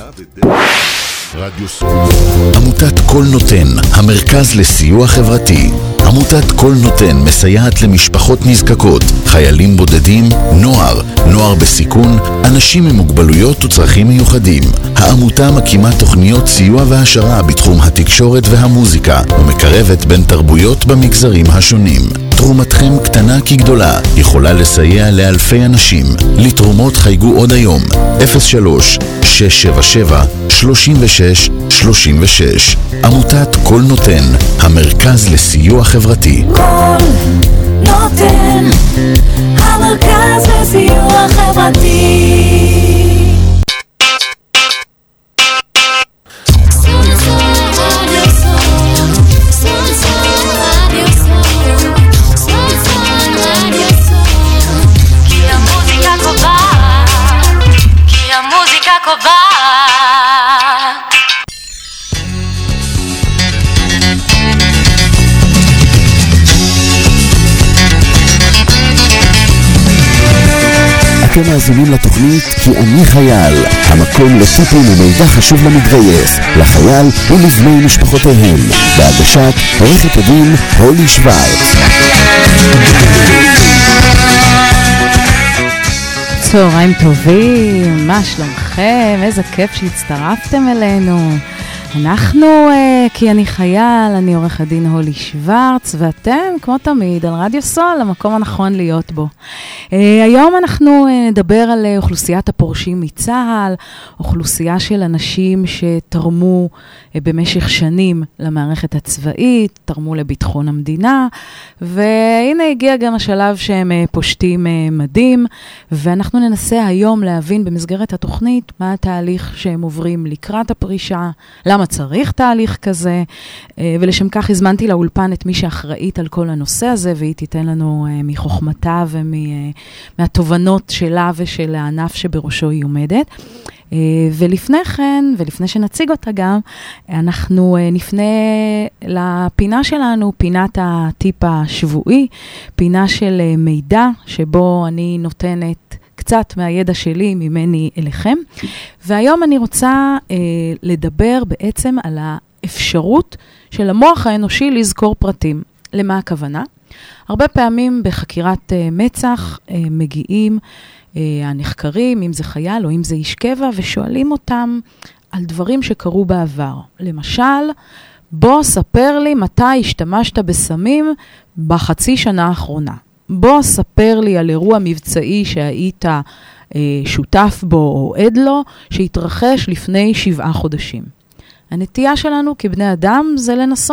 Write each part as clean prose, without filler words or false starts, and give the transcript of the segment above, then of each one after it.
רדיו סול. עמותת כל נותן, המרכז לסיוע חברתי. עמותת כל נותן מסייעת למשפחות נזקקות, חיילים בודדים, נוער בסיכון, אנשים עם מוגבלויות וצרכים מיוחדים. העמותה מקימה תוכניות סיוע והשרה בתחום התקשורת והמוזיקה, ומקרבת בין תרבויות במגזרים השונים. תרומתכם קטנה כגדולה, יכולה לסייע לאלפי אנשים. לתרומות חייגו עוד היום, 03-677-3636. עמותת כל נותן, המרכז לסיוע חברתי. כל נותן, המרכז לסיוע חברתי. אתם מאזינים לתוכנית כי אני חייל, המקום לטיפים ומידע חשוב למתגייס, לחייל ולבני משפחותיהם, בהגשת עורכת הדין הולי שוורץ. צהריים טובים, מה שלומכם? איזה כיף שהצטרפתם אלינו. אנחנו, כי אני חייל, אני עורך הדין הולי שוורץ, ואתם, כמו תמיד, על רדיו סול, המקום הנכון להיות בו. היום אנחנו נדבר על אוכלוסיית הפורשים מצה"ל, אוכלוסייה של אנשים שתרמו במשך שנים למערכת הצבאית, תרמו לביטחון המדינה, והנה הגיע גם השלב שהם פושטים מדים, ואנחנו ננסה היום להבין במסגרת התוכנית מה התהליך שהם עוברים לקראת הפרישה, למה צריך תהליך כזה, ולשם כך הזמנתי לאולפן את מי שאחראית על כל הנושא הזה, והיא תיתן לנו מחוכמתה ומהתובנות שלה ושל הענף שבראשו היא עומדת. ולפני כן, ולפני שנציג אותה גם, אנחנו נפנה לפינה שלנו, פינת הטיפ השבועי, פינה של מידע שבו אני נותנת קצת מהידע שלי ממני אליכם. והיום אני רוצה לדבר בעצם על האפשרות של המוח האנושי לזכור פרטים. למה הכוונה? הרבה פעמים בחקירת מצ"ח מגיעים הנחקרים, אם זה חייל או אם זה איש קבע, ושואלים אותם על דברים שקרו בעבר. למשל, בוא ספר לי מתי השתמשת בסמים בחצי שנה האחרונה. בוא ספר לי על אירוע מבצעי שהיית שותף בו או עד לו, שהתרחש לפני 7 חודשים. הנטייה שלנו כבני אדם זה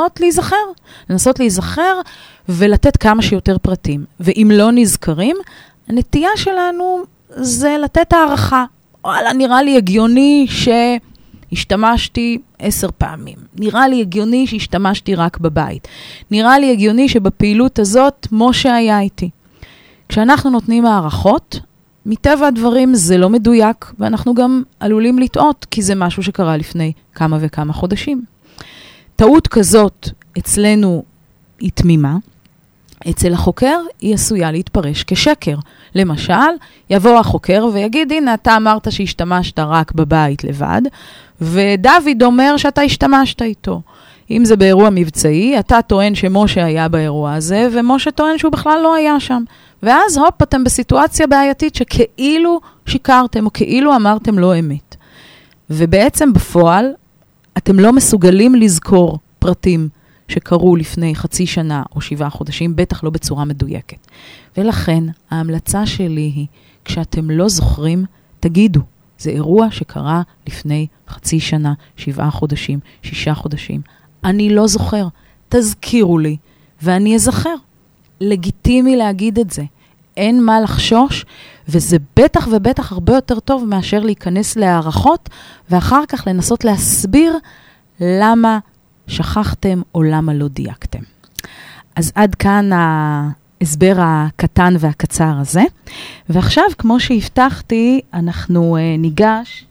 לנסות להיזכר ולתת כמה שיותר פרטים. ואם לא נזכרים, הנטייה שלנו זה לתת הערכה. וואלה, נראה לי הגיוני שהשתמשתי 10 פעמים. נראה לי הגיוני שהשתמשתי רק בבית. נראה לי הגיוני שבפעילות הזאת משה היה איתי. כשאנחנו נותנים הערכות, מטבע הדברים זה לא מדויק, ואנחנו גם עלולים לטעות, כי זה משהו שקרה לפני כמה וכמה חודשים. טעות כזאת אצלנו היא תמימה, אצל החוקר היא עשויה להתפרש כשקר. למשל, יבוא החוקר ויגיד, הנה, אתה אמרת שהשתמשת רק בבית לבד, ודוד אומר שאתה השתמשת איתו. אם זה באירוע מבצעי, אתה טוען שמשה היה באירוע הזה, ומשה טוען שהוא בכלל לא היה שם. ואז הופ, אתם בסיטואציה בעייתית שכאילו שיקרתם, או כאילו אמרתם לא אמת. ובעצם בפועל, אתם לא מסוגלים לזכור פרטים שקרו לפני חצי שנה או 7 חודשים, בטח לא בצורה מדויקת. ולכן, ההמלצה שלי היא, כשאתם לא זוכרים, תגידו, זה אירוע שקרה לפני חצי שנה, 7 חודשים, 6 חודשים. אני לא זוכר, תזכירו לי, ואני אזכר. לגיטימי להגיד את זה. אין מה לחשוש, וזה בטח ובטח הרבה יותר טוב מאשר להיכנס להערכות, ואחר כך לנסות להסביר למה שכחתם או למה לא דייקתם. אז עד כאן ההסבר הקטן והקצר הזה. ועכשיו, כמו שהבטחתי, אנחנו ניגש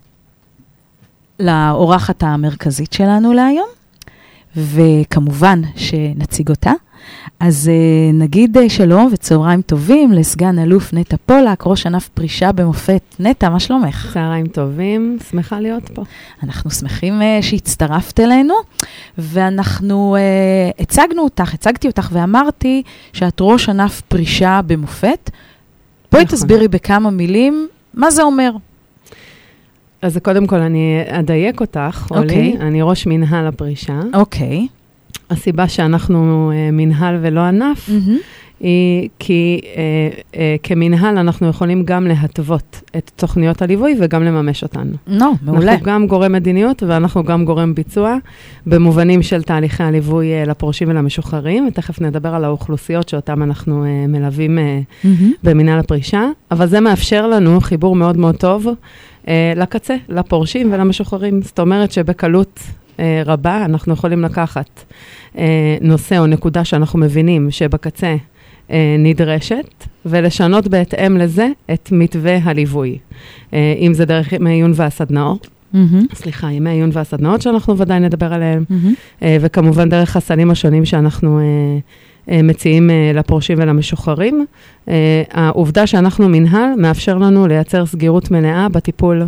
לאורחת המרכזית שלנו להיום, וכמובן שנציג אותה. אז נגיד שלום וצהריים טובים לסגן אלוף נטע פולק, ראש ענף פרישה במופת. נטע, מה שלומך? צהריים טובים, שמחה להיות פה. אנחנו שמחים שהצטרפת אלינו, ואנחנו הצגתי אותך ואמרתי שאת ראש ענף פרישה במופת. בואי תסבירי בכמה מילים מה זה אומר. אז קודם כל אני אדייק אותך, אולי. אני ראש מנהל הפרישה. אוקיי. הסיבה שאנחנו מנהל ולא ענף, היא כי כמנהל אנחנו יכולים גם להתוות את תוכניות הליווי וגם לממש אותנו. מעולה. אנחנו גם גורם מדיניות ואנחנו גם גורם ביצוע, במובנים של תהליכי הליווי לפורשים ולמשוחררים, ותכף נדבר על האוכלוסיות שאותם אנחנו מלווים במנהל הפרישה, אבל זה מאפשר לנו חיבור מאוד מאוד טוב לקצה, לפורשים ולמשוחררים. זאת אומרת שבקלות רבה אנחנו יכולים לקחת נושא או נקודה שאנחנו מבינים שבקצה נדרשת, ולשנות בהתאם לזה את מתווה הליווי. אם זה דרך ימי עיון והסדנאות, ימי עיון והסדנאות שאנחנו ודאי נדבר עליהם, וכמובן דרך הסלים השונים שאנחנו מציעים לפורשים ולמשוחררים. העובדה שאנחנו מנהל מאפשר לנו לייצר סגירות מלאה בטיפול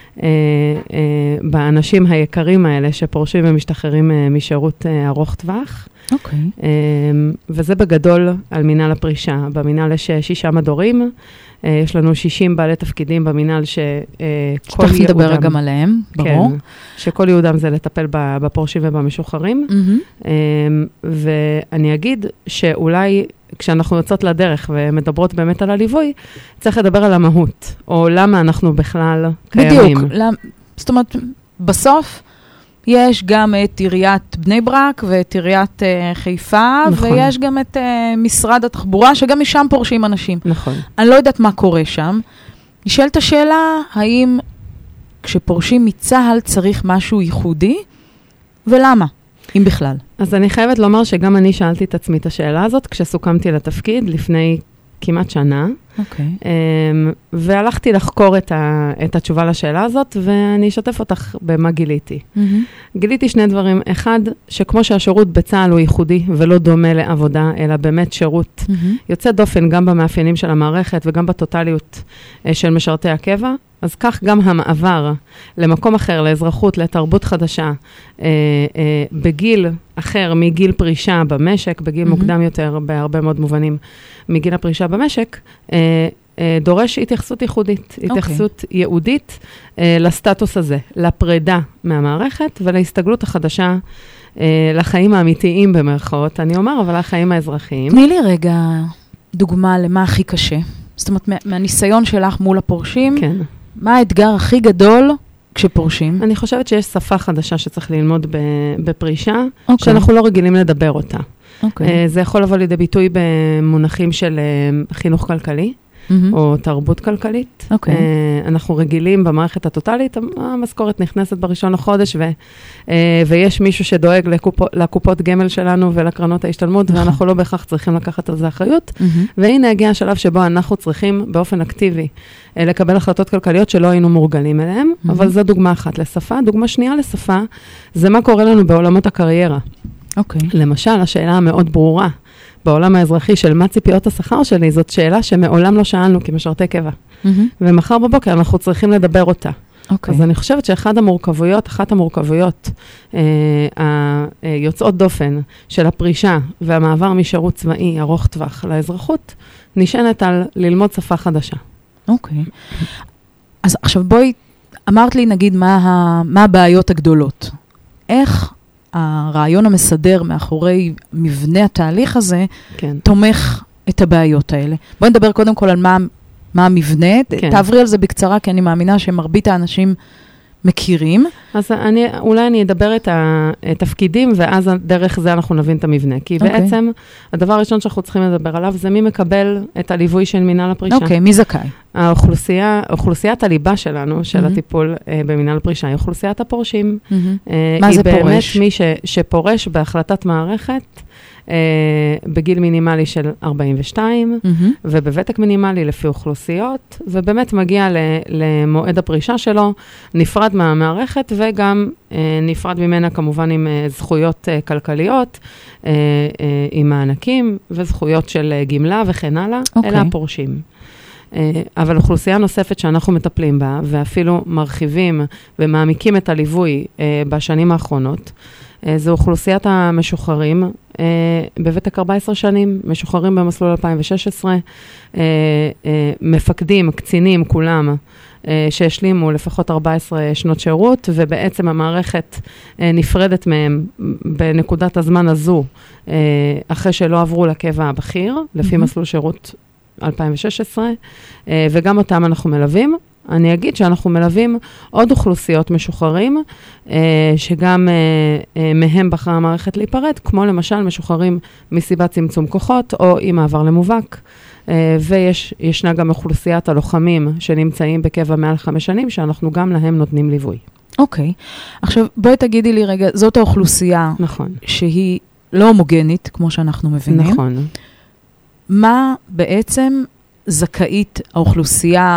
באנשים היקרים האלה שפורשים ומשתחררים משירות ארוך טווח. אוקיי. וזה בגדול על מנהל הפרישה. במנהל יש 6 מדורים, יש לנו 60 בעלי תפקידים במנהל שכל ייעודם... נדבר גם עליהם, ברור. כן, שכל ייעודם זה לטפל בפורשים ובמשוחררים. ואני אגיד שאולי כשאנחנו יוצאות לדרך ומדברות באמת על הליווי, צריך לדבר על המהות, או למה אנחנו בכלל קיימים. בדיוק. זאת אומרת, בסוף יש גם את עיריית בני ברק ואת עיריית חיפה, נכון. ויש גם את משרד התחבורה, שגם משם פורשים אנשים. נכון. אני לא יודעת מה קורה שם. נשאלת השאלה, האם כשפורשים מצה"ל צריך משהו ייחודי, ולמה? אם בכלל. אז אני חייבת לומר שגם אני שאלתי את עצמי את השאלה הזאת, כשסוכמתי לתפקיד לפני כמעט שנה. אוקיי. והלכתי לחקור את התשובה לשאלה הזאת, ואני אשתף אותך במה גיליתי. גיליתי 2 דברים. אחד, שכמו שהשירות בצה"ל הוא ייחודי, ולא דומה לעבודה, אלא באמת שירות יוצא דופן גם במאפיינים של המערכת, וגם בטוטליות של משרתי הקבע, אז כך גם המעבר למקום אחר, לאזרחות, לתרבות חדשה, בגיל אחר מגיל פרישה במשק, בגיל מוקדם יותר, בהרבה מאוד מובנים, מגיל הפרישה במשק, דורש התייחסות ייחודית, התייחסות ייעודית לסטטוס הזה, לפרידה מהמערכת ולהסתגלות החדשה לחיים האמיתיים במרכאות, אני אומר, אבל לחיים האזרחיים. תני לי רגע דוגמה למה הכי קשה. זאת אומרת, מהניסיון שלך מול הפורשים, כן. מה האתגר הכי גדול כשפורשים? אני חושבת שיש שפה חדשה שצריך ללמוד בפרישה, שאנחנו לא רגילים לדבר אותה. זה יכול לבוא לידי ביטוי במונחים של חינוך כלכלי, או תרבות כלכלית. אנחנו רגילים במערכת הטוטלית, המשכורת נכנסת בראשון לחודש, ויש מישהו שדואג לקופות גמל שלנו ולקרנות ההשתלמות, ואנחנו לא בהכרח צריכים לקחת על זה אחריות. והנה הגיע השלב שבו אנחנו צריכים באופן אקטיבי לקבל החלטות כלכליות שלא היינו מורגלים אליהם, אבל זו דוגמה אחת לשפה. דוגמה שנייה לשפה, זה מה קורה לנו בעולמות הקריירה. למשל, השאלה המאוד ברורה, בעולם האזרחי של מה ציפיות השכר שלי, זאת שאלה שמעולם לא שאלנו כמשרתי קבע. ומחר בבוקר אנחנו צריכים לדבר אותה. אז אני חושבת אחת המורכבויות היוצאות דופן של הפרישה והמעבר משירות צבאי ארוך טווח לאזרחות, נשענת על ללמוד שפה חדשה. אז עכשיו בואי, אמרת לי נגיד מה הבעיות הגדולות. איך הרעיון המסדר מאחורי מבנה התהליך הזה, תומך את הבעיות האלה. בואי נדבר קודם כל על מה המבנה, תעברי על זה בקצרה, כי אני מאמינה שמרבית האנשים מכירים. אז אולי אני אדבר את התפקידים, ואז דרך זה אנחנו נבין את המבנה. כי בעצם, הדבר הראשון שאנחנו צריכים לדבר עליו, זה מי מקבל את הליווי של מנהל הפרישה. מי זכאי? אוכלוסיית הליבה שלנו, של הטיפול במנהל הפרישה, היא אוכלוסיית הפורשים. מה זה פורש? היא באמת מי שפורש בהחלטת מערכת, בגיל מינימלי של 42, ובוותק מינימלי לפי אוכלוסיות, ובאמת מגיע למועד הפרישה שלו, נפרד מהמערכת, וגם נפרד ממנה כמובן עם זכויות כלכליות, עם מענקים, וזכויות של גמלה וכן הלאה, אלה הפורשים. אבל אוכלוסייה נוספת שאנחנו מטפלים בה, ואפילו מרחיבים ומעמיקים את הליווי בשנים האחרונות, זו אוכלוסיית המשוחררים בוותק 14 שנים, משוחררים במסלול 2016, מפקדים, קצינים, כולם, שהשלימו לפחות 14 שנות שירות, ובעצם המערכת נפרדת מהם בנקודת הזמן הזו, אחרי שלא עברו לקבע הבכיר, לפי מסלול שירות 2016, וגם אותם אנחנו מלווים. אני אגיד שאנחנו מלווים עוד אוכלוסיות משוחררים, שגם מהם בחרה המערכת להיפרד, כמו למשל משוחררים מסיבת צמצום כוחות, או עם מעבר למובהק, וישנה גם אוכלוסיית הלוחמים שנמצאים בקבע מעל 5 שנים, שאנחנו גם להם נותנים ליווי. אוקיי. עכשיו, בואי תגידי לי רגע, זאת האוכלוסייה, נכון, שהיא לא הומוגנית, כמו שאנחנו מבינים. נכון. מה בעצם זכאית האוכלוסייה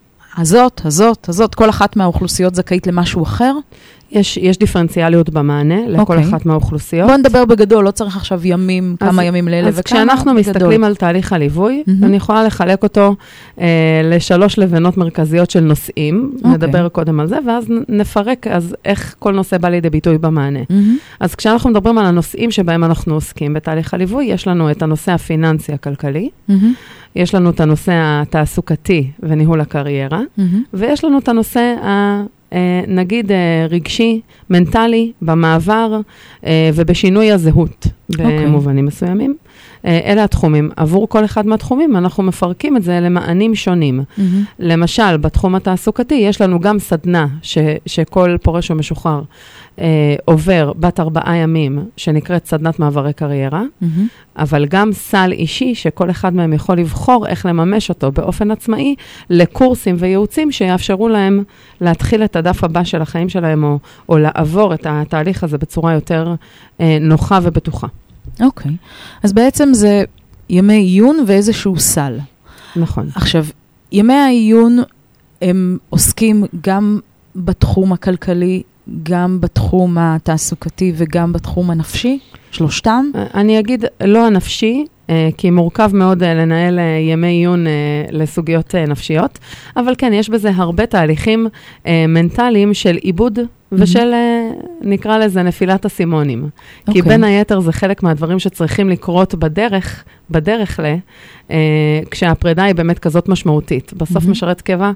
הזאת, כל אחת מהאוכלוסיות זכאית למשהו אחר? יש דיפרנציאליות במענה לכל אחת מהאוכלוסיות. בוא נדבר בגדול, לא צריך עכשיו ימים, כמה ימים לאלה וכמה. אז כשאנחנו מסתכלים על תהליך הליווי, אני יכולה לחלק אותו ל3 לבנות מרכזיות של נושאים, נדבר קודם על זה, ואז נפרק אז איך כל נושא בא לידי ביטוי במענה. אז כשאנחנו מדברים על הנושאים שבהם אנחנו עוסקים בתהליך הליווי, יש לנו את הנושא הפיננסי הכלכלי, יש לנו את הנושא התעסוקתי וניהול הקריירה, ויש לנו את הנושא נגיד רגשי, מנטלי, במעבר ובשינוי הזהות במובנים מסוימים. אלה התחומים. עבור כל אחד מהתחומים אנחנו מפרקים את זה למענים שונים. למשל, בתחום התעסוקתי יש לנו גם סדנה שכל פורש או משוחרר עובר בת 4 ימים, שנקראת סדנת מעברי קריירה, אבל גם סל אישי שכל אחד מהם יכול לבחור איך לממש אותו באופן עצמאי, לקורסים וייעוצים שיאפשרו להם להתחיל את הדף הבא של החיים שלהם, או לעבור את התהליך הזה בצורה יותר נוחה ובטוחה. אוקיי. אז בעצם זה ימי עיון ואיזשהו סל. נכון. עכשיו, ימי העיון הם עוסקים גם בתחום הכלכלי, גם בתחום התעסוקתי וגם בתחום הנפשי? שלושתם? אני אגיד לא הנפשי, כי מורכב מאוד לנהל ימי עיון לסוגיות נפשיות, אבל כן, יש בזה הרבה תהליכים מנטליים של עיבוד ושל, נקרא לזה, נפילת הסימונים. כי בין היתר זה חלק מהדברים שצריכים לקרות בדרך כשהפרידה היא באמת כזאת משמעותית. בסוף משרת קבע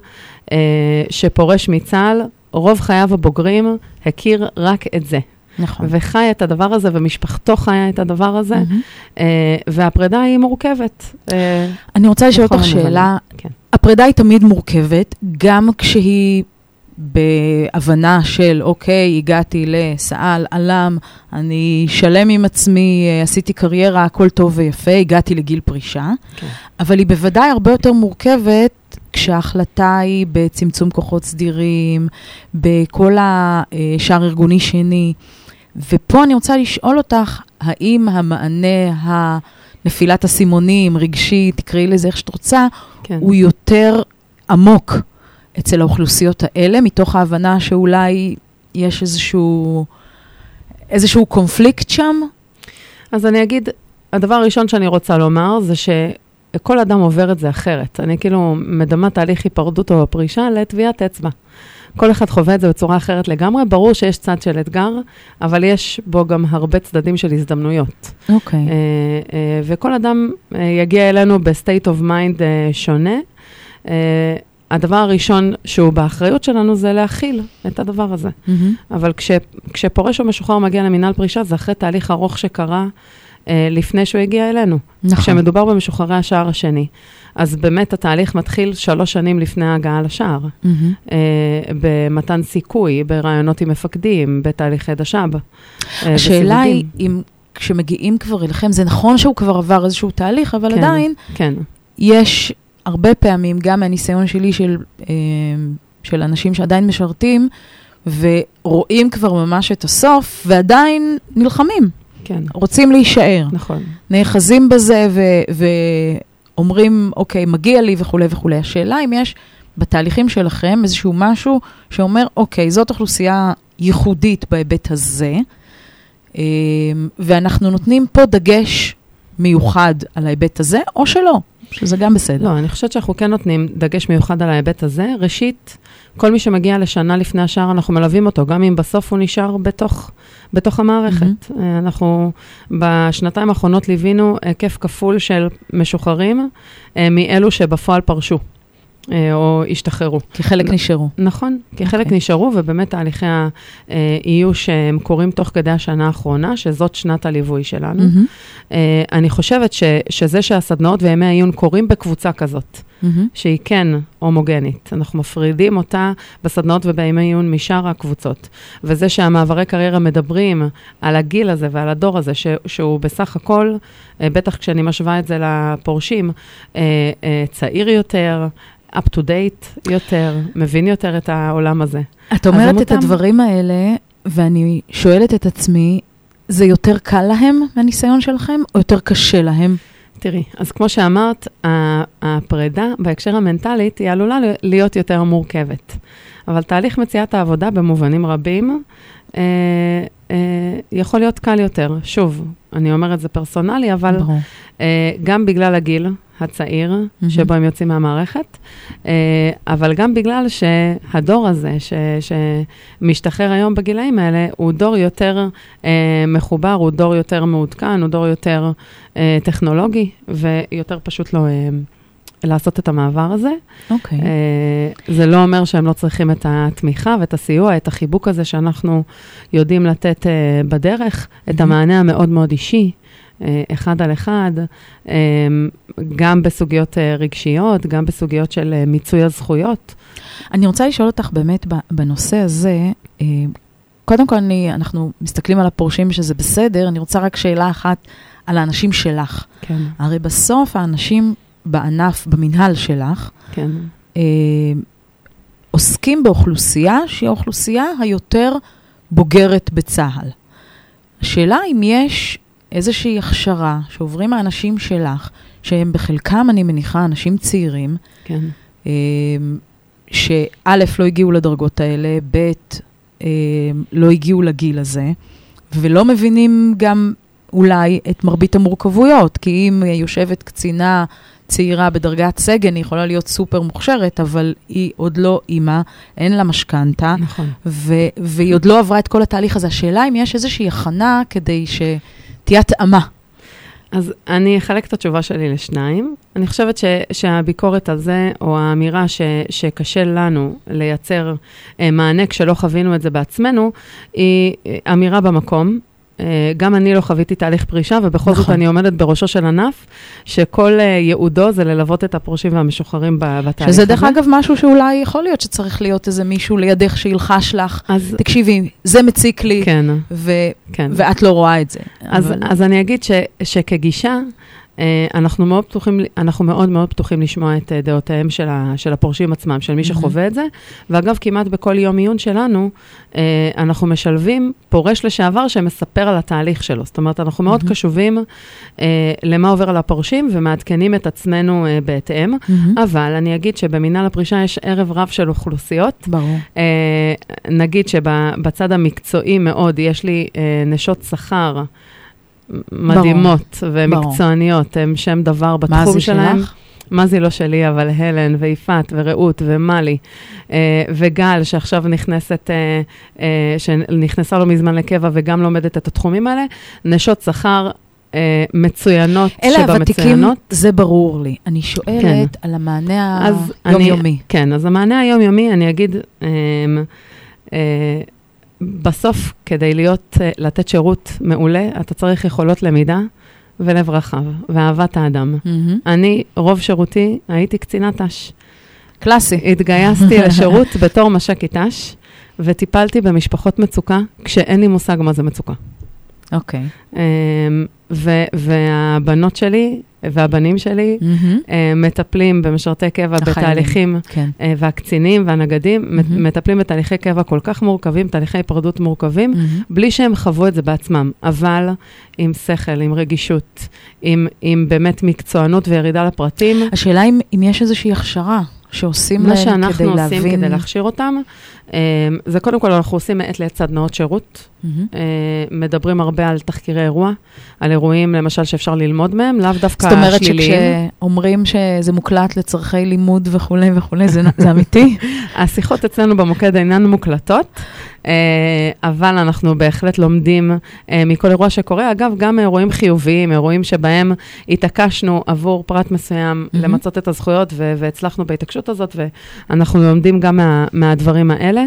שפורש מצה"ל, רוב חייו הבוגרים הכיר רק את זה. נכון. וחי את הדבר הזה, ומשפחתו חיה את הדבר הזה, והפרידה היא מורכבת. אני רוצה לשאול אותך שאלה, הפרידה היא תמיד מורכבת, גם כשהיא בהבנה של, אוקיי, הגעתי לסעל, עלם, אני שלם עם עצמי, עשיתי קריירה, הכל טוב ויפה, הגעתי לגיל פרישה, אבל היא בוודאי הרבה יותר מורכבת, כשההחלטה היא בצמצום כוחות סדירים, בכל השאר ארגוני שני. ופה אני רוצה לשאול אותך, האם המענה הנפילת הסימונים, רגשי, תקראי לזה איך שאת רוצה, הוא יותר עמוק אצל האוכלוסיות האלה, מתוך ההבנה שאולי יש איזשהו קונפליקט שם? אז אני אגיד, הדבר הראשון שאני רוצה לומר זה כל אדם עובר את זה אחרת. אני כאילו מדמה תהליך היפרדות או פרישה לטביעת אצבע. כל אחד חווה את זה בצורה אחרת לגמרי. ברור שיש צד של אתגר, אבל יש בו גם הרבה צדדים של הזדמנויות. אוקיי. וכל אדם יגיע אלינו בסטייט אוף מיינד שונה. הדבר הראשון שהוא באחריות שלנו זה להכיל את הדבר הזה. אבל כשפורש או משוחרר מגיע למינהל פרישה, זה אחרי תהליך ארוך שקרה לפני שהוא הגיע אלינו. נכון. כשמדובר במשוחררי השער השני. אז באמת התהליך מתחיל 3 שנים לפני ההגעה לשער. במתן סיכוי, ברעיונות עם מפקדים, בתהליכי דש"ב. השאלה היא, אם כשמגיעים כבר אליכם, זה נכון שהוא כבר עבר איזשהו תהליך, אבל עדיין יש הרבה פעמים, גם מהניסיון שלי של אנשים שעדיין משרתים, ורואים כבר ממש את הסוף, ועדיין נלחמים. כן. רוצים להישאר. נכון. נאחזים בזה ואומרים, אוקיי, מגיע לי וכו' וכו'. השאלה אם יש בתהליכים שלכם איזשהו משהו שאומר, אוקיי, זאת אוכלוסייה ייחודית בהיבט הזה, ואנחנו נותנים פה דגש מיוחד על ההיבט הזה, או שלא, שזה גם בסדר. לא, אני חושבת שאנחנו כן נותנים דגש מיוחד על ההיבט הזה. ראשית, כל מי שמגיע לשנה לפני השאר, אנחנו מלווים אותו, גם אם בסוף הוא נשאר בתוך המערכת. אנחנו בשנתיים האחרונות ליווינו היקף כפול של משוחררים, מאלו שבפועל פרשו. או השתחררו. כי חלק נשארו. נכון, כי חלק נשארו, ובאמת תהליכי האיוש שהם קורים תוך כדי השנה האחרונה, שזאת שנת הליווי שלנו. אני חושבת שזה שהסדנאות וימי העיון קורים בקבוצה כזאת, שהיא כן הומוגנית. אנחנו מפרידים אותה בסדנאות ובימי עיון משאר הקבוצות. וזה שהמעברי קריירה מדברים על הגיל הזה ועל הדור הזה, שהוא בסך הכל, בטח כשאני משווה את זה לפורשים, צעיר יותר, up to date יותר, מבין יותר את העולם הזה. את אומרת את הדברים האלה, ואני שואלת את עצמי, זה יותר קל להם מהניסיון שלכם, או יותר קשה להם? תראי, אז כמו שאמרת, הפרידה בהקשר המנטלית היא עלולה להיות יותר מורכבת. אבל תהליך מציאת העבודה במובנים רבים, יכול להיות קל יותר. שוב, אני אומרת זה פרסונלי, אבל גם בגלל הגיל הצעיר, שבו הם יוצאים מהמערכת, אבל גם בגלל שהדור הזה, שמשתחרר היום בגילאים האלה, הוא דור יותר מחובר, הוא דור יותר מעודכן, הוא דור יותר טכנולוגי, ויותר פשוט לא לעשות את המעבר הזה. אוקיי. זה לא אומר שהם לא צריכים את התמיכה ואת הסיוע, את החיבוק הזה שאנחנו יודעים לתת בדרך, את המענה המאוד מאוד אישי, אחד על אחד, גם בסוגיות רגשיות, גם בסוגיות של מיצוי הזכויות. אני רוצה לשאול אותך באמת בנושא הזה, קודם כל אנחנו מסתכלים על הפורשים שזה בסדר, אני רוצה רק שאלה אחת על האנשים שלך. כן. הרי בסוף האנשים בענף, במנהל שלך, כן. עוסקים באוכלוסייה שהיא האוכלוסייה היותר בוגרת בצהל. השאלה אם יש איזושהי הכשרה שעוברים האנשים שלך, שהם בחלקם, אני מניחה, אנשים צעירים, כן. שא' לא הגיעו לדרגות האלה, ב' לא הגיעו לגיל הזה, ולא מבינים גם אולי את מרבית המורכבויות, כי אם יושבת קצינה צעירה בדרגת סגן, היא יכולה להיות סופר מוכשרת, אבל היא עוד לא אימא, אין לה משכנתה, נכון. והיא עוד לא עברה את כל התהליך הזה. השאלה אם יש איזושהי הכנה כדי שתהיה התאמה. אז אני אחלק את התשובה שלי לשניים. אני חושבת שהביקורת על זה, או האמירה שקשה לנו לייצר מענה כשלא חווינו את זה בעצמנו, היא אמירה במקום. גם אני לא חוויתי תהליך פרישה, ובכל זאת אני עומדת בראשו של ענף, שכל ייעודו זה ללוות את הפורשים והמשוחררים בתהליך הזה. שזה דרך אגב משהו שאולי יכול להיות שצריך להיות איזה מישהו לידך שילחש לך, תקשיבי, זה מציק לי, ואת לא רואה את זה. אז אני אגיד שכגישה, אנחנו מאוד מאוד פתוחים לשמוע את דעותיהם של הפורשים עצמם, של מי שחווה את זה, ואגב, כמעט בכל יום עיון שלנו, אנחנו משלבים פורש לשעבר שמספר על התהליך שלו. זאת אומרת, אנחנו מאוד קשובים למה עובר על הפורשים, ומעדכנים את עצמנו בהתאם, אבל אני אגיד שבמינהל הפרישה יש ערב רב של אוכלוסיות. ברור. נגיד שבצד המקצועי מאוד, יש לי נשות שכר, מדהימות ומקצועניות, הם שם דבר בתחום שלהם. מה זה לא שלי, אבל הלן ויפת ורעות ומלי וגל, שעכשיו שנכנסה לו מזמן לקבע וגם לומדת את התחומים האלה, נשות שכר מצוינות אלה הוותיקים, זה ברור לי. אני שואלת על המענה היומיומי. כן, אז המענה היומיומי, אני אגיד, בסוף, כדי לתת שירות מעולה, אתה צריך יכולות למידה ולב רחב, ואהבת האדם. אני, רוב שירותי, הייתי קצינת ת"ש. קלאסי. התגייסתי לשירות בתור מש"קית ת"ש, וטיפלתי במשפחות מצוקה, כשאין לי מושג מה זה מצוקה. אוקיי. והבנות שלי והבנים שלי מטפלים במשרתי קבע בתהליכים, והקצינים והנגדים מטפלים בתהליכי קבע כל כך מורכבים, תהליכי פרדות מורכבים, בלי שהם חוו את זה בעצמם, אבל עם שכל, עם רגישות, עם באמת מקצוענות וירידה לפרטים. השאלה אם יש איזושהי הכשרה שעושים להם כדי להבין. מה שאנחנו עושים כדי להכשיר אותם, זה קודם כל אנחנו עושים מעת לעת סדנאות שירות, מדברים הרבה על תחקירי אירוע, על אירועים למשל שאפשר ללמוד מהם, לאו דווקא שליליים. זאת אומרת שכשאומרים שזה מוקלט לצרכי לימוד וכו' וכו', זה אמיתי? השיחות אצלנו במוקד אינן מוקלטות, אבל אנחנו בהחלט לומדים מכל אירוע שקורה. אגב, גם אירועים חיוביים, אירועים שבהם התעקשנו עבור פרט מסוים למצות את הזכויות, והצלחנו בהתעקשות הזאת, ואנחנו לומדים גם מהדברים האלה.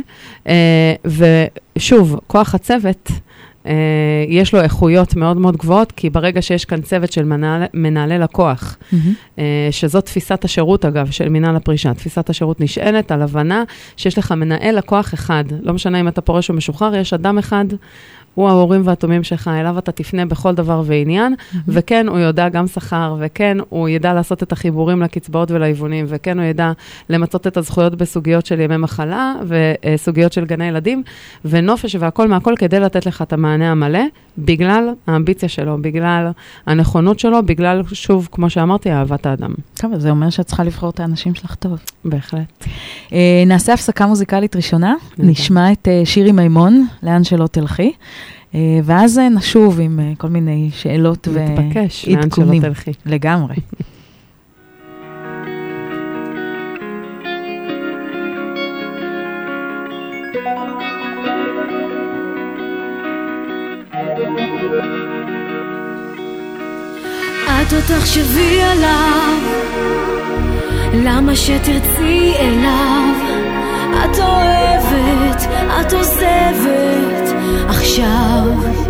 ושוב, כוח הצוות, יש לו איכויות מאוד מאוד גבוהות, כי ברגע שיש כאן צוות של מנהלי לקוח, שזו תפיסת השירות אגב, של מנהל הפרישה, תפיסת השירות נשענת על הבנה שיש לך מנהל לקוח אחד, לא משנה אם אתה פורש או משוחרר, יש אדם אחד, הוא ההורים והתומים שלך, אליו אתה תפנה בכל דבר ועניין, וכן הוא יודע גם שכר, וכן הוא ידע לעשות את החיבורים לקצבאות ולאיוונים, וכן הוא ידע למצות את הזכויות בסוגיות של ימי מחלה, וסוגיות של גני ילדים, ונופש והכל מהכל כדי לתת לך את המענה המלא, בגלל האמביציה שלו, בגלל הנכונות שלו, בגלל, שוב, כמו שאמרתי, אהבת האדם. טוב, זה אומר שאת צריכה לבחור את האנשים שלך טוב. בהחלט. נעשה הפסקה מוזיקלית ראשונה, נשמע את שירי מימון, לאן שלא תלכי, ואז נשוב עם כל מיני שאלות ועדכונים. מתבקש, לאן שלא תלכי. לגמרי. את עוד תחשבי עליו, למה שתרצי אליו, את אוהבת, את עוזבת עכשיו.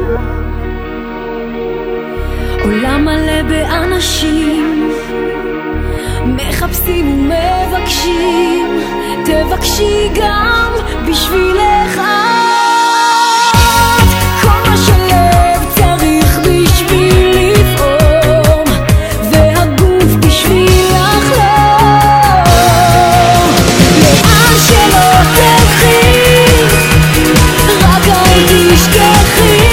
עולם מלא באנשים מחפשים ומבקשים, תבקשי גם בשבילך את, כל מה שלב צריך בשביל לפעום, והגוף בשביל לחלום. לאן שלא תלכי, רק אל תשכחי,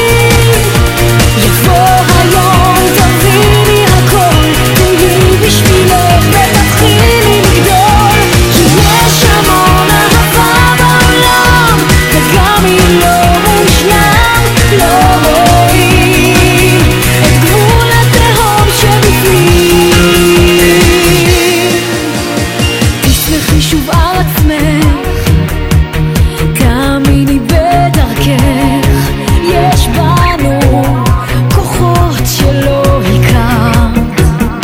יבוא היום תביני הכל, תהיי בשבילך ותתחילי לגדול, כי יש המון אהבה בעולם, וגם אם לא מושלם, לא רואים את גבול התהום שבפנים. תשמחי שוב על עצמך, תאמיני בדרכך, יש בנו כוחות שלא הכרת.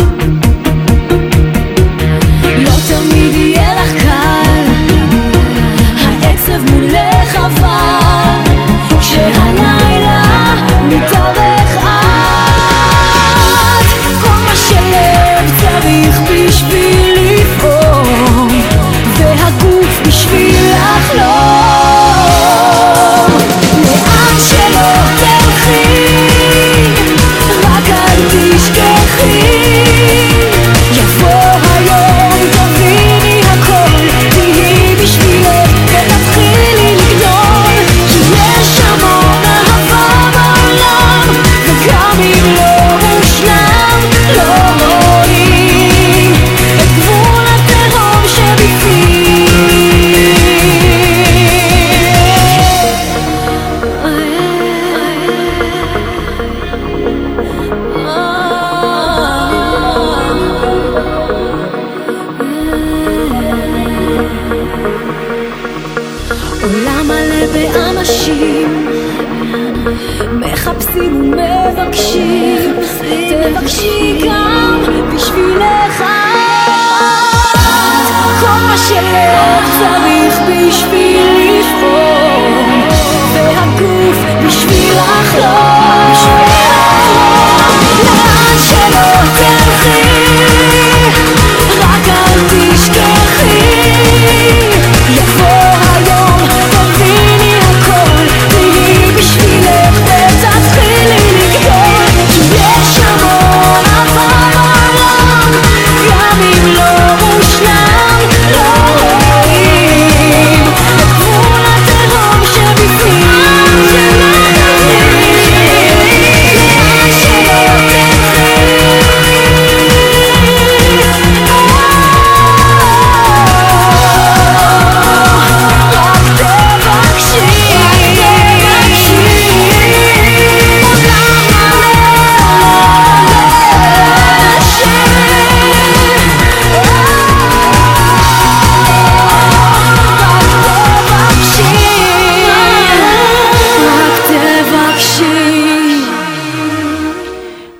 לא תמיד יהיה לך קל, העצב מולך עבר, כשהלילה מתארך את, כל מה שלב צריך בשביל לפעום, והגוף בשביל לחלום. לאן שלא תלכי, רק אל תשכחי, יבוא היום תביני הכל, תהיי בשבילך ותתחילי לגדול, כי יש המון אהבה בעולם, וגם אם לא מושלם, לא רואים את גבול התהום שבפנים. עולם מלא באנשים מחפשים ומבקשים, תבקשי גם בשבילך את, כל מה שלב צריך בשביל לפעום, והגוף בשביל לחלום. לאן שלא תלכי, רק אל תשכחי, יבוא היום תביני הכל, תהיי בשבילך ותתחילי לגדול, כי יש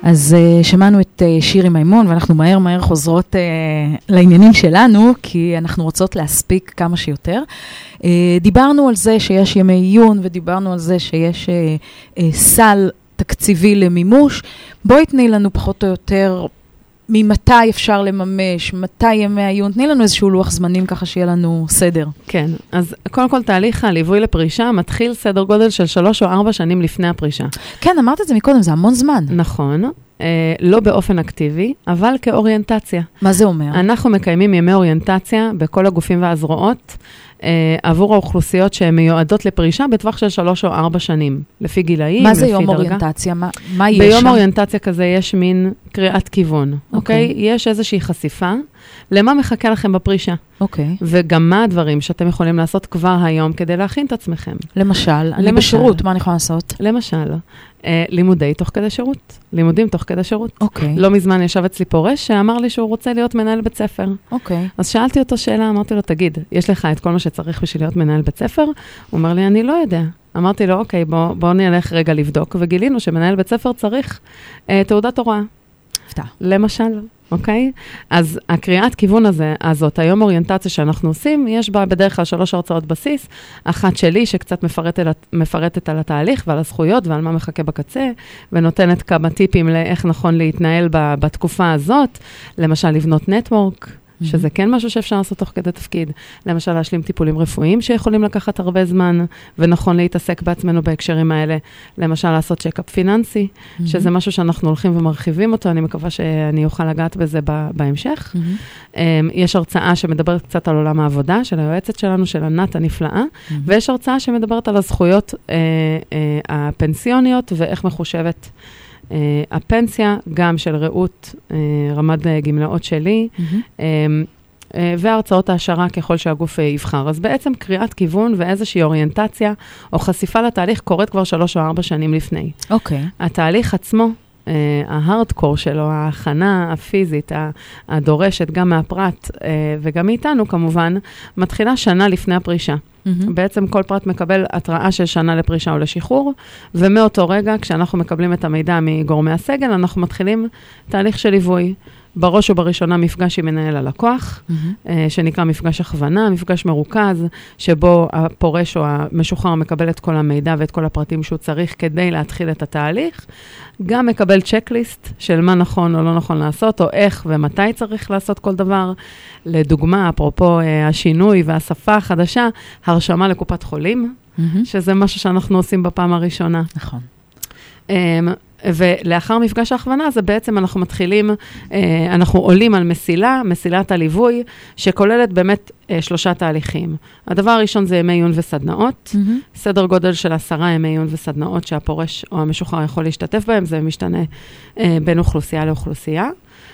אז שמענו את שירי מימון, ואנחנו מהר חוזרות לעניינים שלנו, כי אנחנו רוצות להספיק כמה שיותר. דיברנו על זה שיש ימי עיון, ודיברנו על זה שיש סל תקציבי למימוש. בואי תני לנו פחות או יותר ממתי אפשר לממש, מתי ימי העיון, תני לנו איזשהו לוח זמנים ככה שיהיה לנו סדר. כן, אז קודם כל תהליך הליווי לפרישה מתחיל סדר גודל של 3 או 4 שנים לפני הפרישה. כן, אמרת את זה מקודם, זה המון זמן. נכון, לא באופן אקטיבי, אבל כאוריינטציה. מה זה אומר? אנחנו מקיימים ימי אוריינטציה בכל הגופים והזרועות, עבור האוכלוסיות שהן מיועדות לפרישה בטווח של 3 או 4 שנים, לפי גילאים, מה זה יום אוריינטציה? מה יש שם? ביום אוריינטציה כזה יש מין קריאת כיוון, אוקיי? יש איזושהי חשיפה למה מחכה לכם בפרישה. אוקיי. וגם מה הדברים שאתם יכולים לעשות כבר היום כדי להכין את עצמכם. למשל, אני בשירות, מה אני יכולה לעשות? למשל, לימודי תוך כדי שירות. לימודים תוך כדי שירות. אוקיי. לא מזמן ישב אצלי פורש שאמר לי שהוא רוצה להיות מנהל בית ספר. אוקיי. אז שאלתי אותו שאלה, אמרתי לו, תגיד, יש לך את כל מה שצריך בשביל להיות מנהל בית ספר? הוא אומר לי, אני לא יודע. אמרתי לו, אוקיי, בוא נלך רגע לבדוק, וגילינו שמנהל בית ספר צריך תעודת הוראה. למשל, אוקיי? אז הקריאת כיוון הזאת, היום אוריינטציה שאנחנו עושים, יש בה בדרך כלל 3 הרצאות בסיס, אחת שלי שקצת מפרטת על התהליך ועל הזכויות ועל מה מחכה בקצה, ונותנת כמה טיפים לאיך נכון להתנהל בתקופה הזאת, למשל לבנות נטוורק, שזה כן משהו שאפשר לעשות תוך כדי תפקיד. למשל, להשלים טיפולים רפואיים שיכולים לקחת הרבה זמן, ונכון להתעסק בעצמנו בהקשרים האלה. למשל, לעשות צ'קאפ פיננסי, שזה משהו שאנחנו הולכים ומרחיבים אותו, אני מקווה שאני אוכל לגעת בזה בהמשך. יש הרצאה שמדברת קצת על עולם העבודה, של היועצת שלנו, של ענת הנפלאה, ויש הרצאה שמדברת על הזכויות הפנסיוניות, ואיך מחושבת הפנסיה, גם של רעות, רמת גמלאות שלי, והרצאות ההשערה ככל שהגוף יבחר. אז בעצם קריאת כיוון ואיזושהי אוריינטציה או חשיפה לתהליך קורית כבר 3 או 4 שנים לפני. אוקיי. התהליך עצמו, ההארדקור שלו, ההכנה הפיזית, הדורשת גם מהפרט וגם מאיתנו כמובן, מתחילה שנה לפני הפרישה. בעצם כל פרט מקבל התראה של שנה לפרישה או לשחרור, ומאותו רגע, כשאנחנו מקבלים את המידע מגורמי הסגל, אנחנו מתחילים תהליך של ליווי. בראש ובראשונה מפגש עם מנהל הלקוח, שנקרא מפגש הכוונה, מפגש מרוכז, שבו הפורש או המשוחרר מקבל את כל המידע ואת כל הפרטים שהוא צריך כדי להתחיל את התהליך. גם מקבל צ'קליסט של מה נכון או לא נכון לעשות, או איך ומתי צריך לעשות כל דבר. לדוגמה, אפרופו השינוי והשפה החדשה, הרשמה לקופת חולים, שזה משהו שאנחנו עושים בפעם הראשונה. נכון. ולאחר מפגש ההכוונה, זה בעצם אנחנו מתחילים, אנחנו עולים על מסילת הליווי, שכוללת באמת 3 תהליכים. הדבר הראשון זה ימי עיון וסדנאות, סדר גודל של 10 ימי עיון וסדנאות שהפורש או המשוחרר יכול להשתתף בהם, זה משתנה בין אוכלוסייה לאוכלוסייה.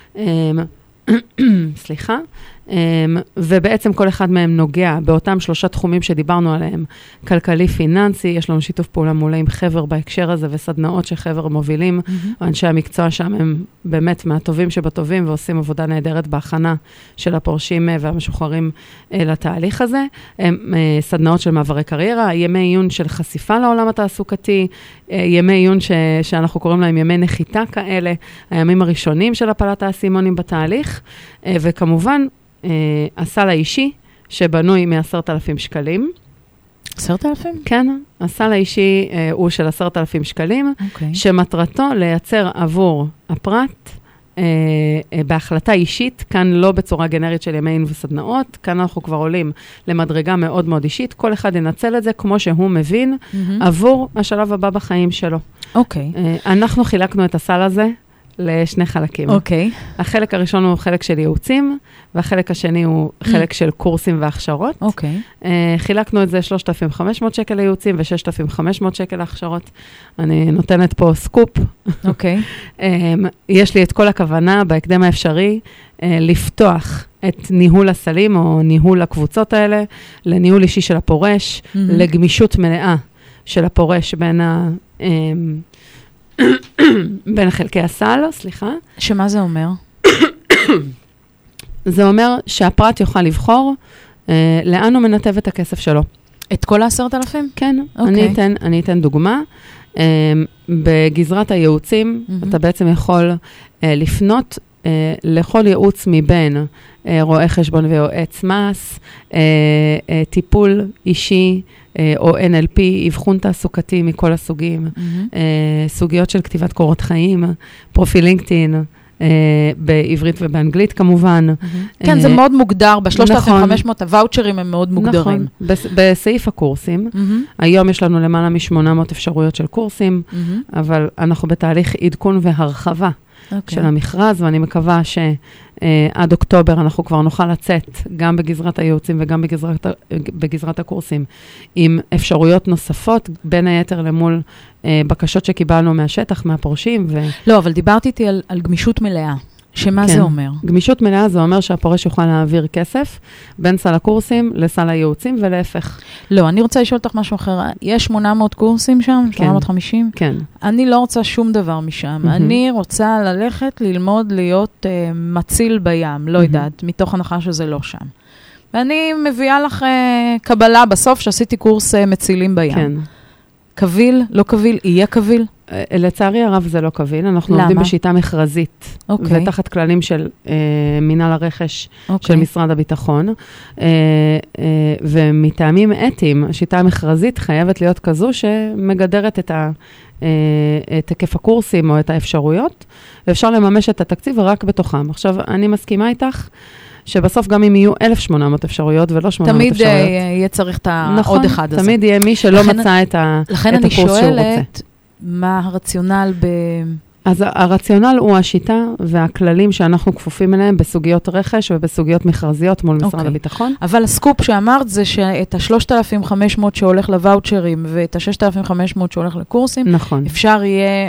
סליחה. ובעצם כל אחד מהם נוגע באותם 3 תחומים שדיברנו עליהם, כלכלי, פיננסי, יש לנו שיתוף פעולה מולה עם חבר בהקשר הזה, וסדנאות שחבר מובילים, אנשי המקצוע שם הם באמת מהטובים שבטובים, ועושים עבודה נהדרת בהכנה של הפורשים והמשוחררים לתהליך הזה. סדנאות של מעברי קריירה, ימי עיון של חשיפה לעולם התעסוקתי, ימי עיון שאנחנו קוראים להם ימי נחיתה כאלה, הימים הראשונים של הפלת האסימונים בתהליך, וכמובן, הסל האישי, שבנוי מ10,000 שקלים. 10,000? כן, הסל האישי הוא של 10,000 שקלים, שמטרתו לייצר עבור הפרט, בהחלטה אישית, כאן לא בצורה גנרית של ימי עיון וסדנאות, כאן אנחנו כבר עולים למדרגה מאוד מאוד אישית, כל אחד ינצל את זה כמו שהוא מבין, עבור השלב הבא בחיים שלו. אוקיי. אנחנו חילקנו את הסל הזה, ל2 חלקים. אוקיי. החלק הראשון הוא חלק של ייעוצים, והחלק השני הוא חלק של קורסים והכשרות. אוקיי. חילקנו את זה 3,500 שקל לייעוצים ו6,500 שקל להכשרות. אני נותנת פה סקופ. אוקיי. יש לי את כל הכוונה בהקדם האפשרי לפתוח את ניהול הסלים או ניהול הקבוצות האלה, לניהול אישי של הפורש, לגמישות מלאה של הפורש בין חלקי הסל, סליחה. שמה זה אומר? זה אומר שהפרט יוכל לבחור לאן הוא מנתב את הכסף שלו. את כל 10,000? כן, אני אתן דוגמה. בגזרת הייעוצים, אתה בעצם יכול לפנות לכל ייעוץ מבין רואה חשבון ויועץ מס, טיפול אישי או NLP, אבחון תעסוקתי מכל הסוגים, סוגיות של כתיבת קורות חיים, פרופיל לינקדאין, בעברית ובאנגלית כמובן. כן, זה מאוד מוגדר, ב-3,500 הוואוצ'רים הם מאוד מוגדרים. נכון, בסעיף הקורסים, היום יש לנו למעלה מ-800 אפשרויות של קורסים, אבל אנחנו בתהליך עדכון והרחבה של המכרז, ואני מקווה שעד אוקטובר אנחנו כבר נוכל לצאת, גם בגזרת הייעוצים וגם בגזרת הקורסים, עם אפשרויות נוספות, בין היתר למול בקשות שקיבלנו מהשטח, מהפורשים. לא, אבל דיברתי איתי על גמישות מלאה. שמה זה אומר? גמישות מלאה זה אומר שהפורש יוכל להעביר כסף בין סל הקורסים לסל הייעוצים ולהפך. לא, אני רוצה לשאול אותך משהו אחר. יש 800 קורסים שם? 850? כן. אני לא רוצה שום דבר משם. אני רוצה ללכת ללמוד להיות מציל בים, לא יודעת, מתוך הנחה שזה לא שם. ואני מביאה לך קבלה בסוף שעשיתי קורס מצילים בים. כן. קביל, לא קביל, יהיה קביל? לצערי הרב זה לא קביל, אנחנו עובדים בשיטה מכרזית, ותחת כללים של מינהל הרכש של משרד הביטחון, ומטעמים אתיים, השיטה המכרזית חייבת להיות כזו שמגדרת את היקף הקורסים או את האפשרויות, ואפשר לממש את התקציב רק בתוכם. עכשיו, אני מסכימה איתך, שבסוף גם אם יהיו 1,800 אפשרויות ולא 800 תמיד אפשרויות. תמיד יהיה צריך את העוד אחד הזה. תמיד יהיה מי שלא מצא את הקורס שהוא רוצה. לכן אני שואלת, מה הרציונל אז הרציונל הוא השיטה והכללים שאנחנו כפופים אליהם בסוגיות רכש ובסוגיות מכרזיות מול משרד הביטחון. אבל הסקופ שאמרת זה שאת ה-3,500 שהולך לוואוצ'רים ואת ה-6,500 שהולך לקורסים, נכון. אפשר יהיה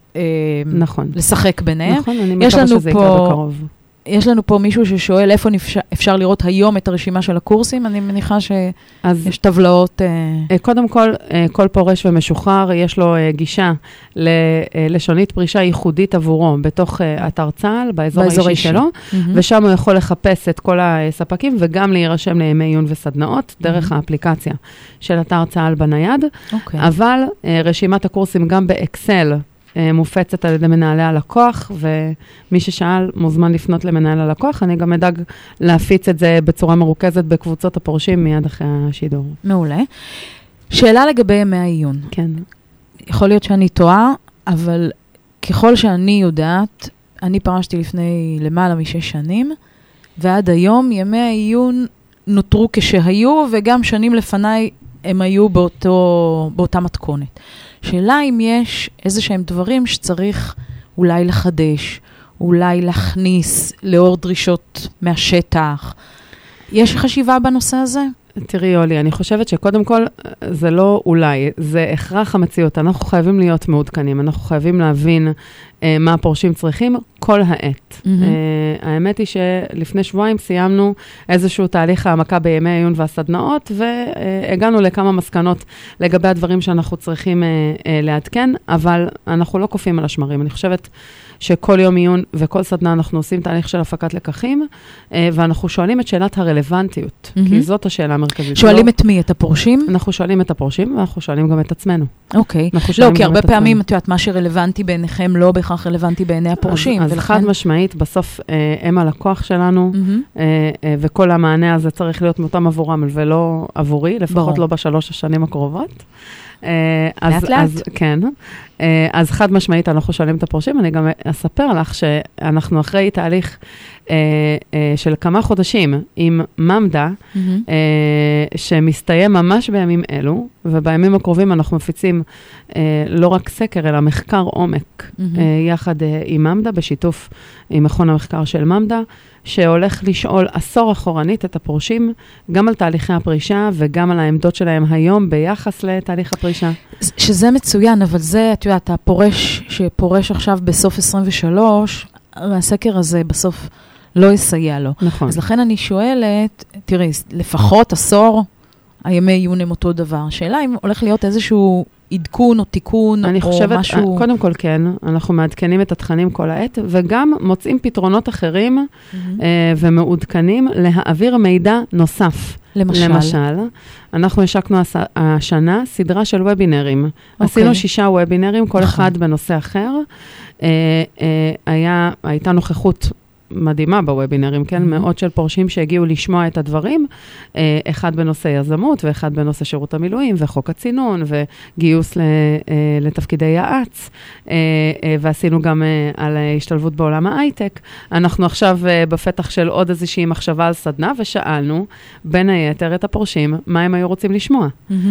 לשחק ביניהם. נכון, אני מקווה שזה יקרה בקרוב. יש לנו פה מישהו ששואל איפה אפשר לראות היום את הרשימה של הקורסים, אני מניחה שיש טבלאות. קודם כל, כל פורש ומשוחרר, יש לו גישה ללשונית פרישה ייחודית עבורו, בתוך אתר צה"ל, באזור האישי שלו, ושם הוא יכול לחפש את כל הספקים, וגם להירשם לימי עיון וסדנאות, דרך האפליקציה של אתר צה"ל בנייד, אבל רשימת הקורסים גם באקסל, מופצת על ידי מנהלי הלקוח, ומי ששאל מוזמן לפנות למנהל הלקוח. אני גם אדאג להפיץ את זה בצורה מרוכזת בקבוצות הפורשים מיד אחרי השידור. מעולה. שאלה לגבי ימי העיון. כן. יכול להיות שאני טועה, אבל ככל שאני יודעת, אני פרשתי לפני למעלה מ6 שנים, ועד היום ימי העיון נותרו כשהיו, וגם שנים לפניי הם היו באותה מתכונת. שאלה אם יש איזה שהם דברים שצריך אולי לחדש, אולי להכניס לאור דרישות מהשטח. יש חשיבה בנושא הזה? תראי, יולי, אני חושבת שקודם כל, זה לא אולי, זה הכרח המציאות. אנחנו חייבים להיות מעודכנים, אנחנו חייבים להבין מה הפורשים צריכים כל העת. האמת היא שלפני שבועיים סיימנו איזשהו תהליך העמקה בימי העיון והסדנאות, והגענו לכמה מסקנות לגבי הדברים שאנחנו צריכים לעדכן, אבל אנחנו לא קופים על השמרים. אני חושבת שכל יום עיון וכל סדנה אנחנו עושים תהליך של הפקת לקחים, ואנחנו שואלים את שאלת הרלוונטיות, כי זאת השאלה המרכזית. שואלים את מי? את הפורשים? אנחנו שואלים את הפורשים, ואנחנו שואלים גם את עצמנו. אוקיי. לא, כי הרבה פעמים, את יודעת, מה שרלוונטי בעיניכם לא בהכרח רלוונטי בעיני הפורשים. אז חד משמעית, בסוף הם הלקוח שלנו, וכל המענה הזה צריך להיות מותאם עבורם, ולא עבורי, לפחות לא ב3 השנים הקרובות. לאט. כן. אז חד משמעית אנחנו שואלים את הפורשים, אני גם אספר לך שאנחנו אחרי תהליך של כמה חודשים עם ממדה, שמסתיים ממש בימים אלו, ובימים הקרובים אנחנו מפיצים לא רק סקר, אלא מחקר עומק, יחד עם ממדה, בשיתוף עם מכון המחקר של ממדה, שהולך לשאול עשור אחורנית את הפורשים, גם על תהליכי הפרישה, וגם על העמדות שלהם היום ביחס לתהליך הפרישה. שזה מצוין, אבל זה, את יודעת, הפורש שפורש עכשיו בסוף 23, הסקר הזה בסוף לא יסייע לו. נכון. אז לכן אני שואלת, תראי, לפחות עשור, הימי עיון הם אותו דבר. שאלה אם הולך להיות איזשהו עדכון או תיקון או משהו? אני חושבת, קודם כל כן, אנחנו מעדכנים את התכנים כל העת, וגם מוצאים פתרונות אחרים ומעודכנים להעביר מידע נוסף. למשל, אנחנו השקנו השנה סדרה של וובינרים. עשינו 6 וובינרים, כל אחד בנושא אחר. הייתה נוכחות מדהימה בוובינרים, כן? מאות של פורשים שהגיעו לשמוע את הדברים, אחד בנושא יזמות, ואחד בנושא שירות המילואים, וחוק הצינון, וגיוס לתפקידי יעץ, ועשינו גם על השתלבות בעולם ההייטק. אנחנו עכשיו בפתח של עוד איזושהי מחשבה על סדנה, ושאלנו בין היתר את הפורשים, מה הם היו רוצים לשמוע.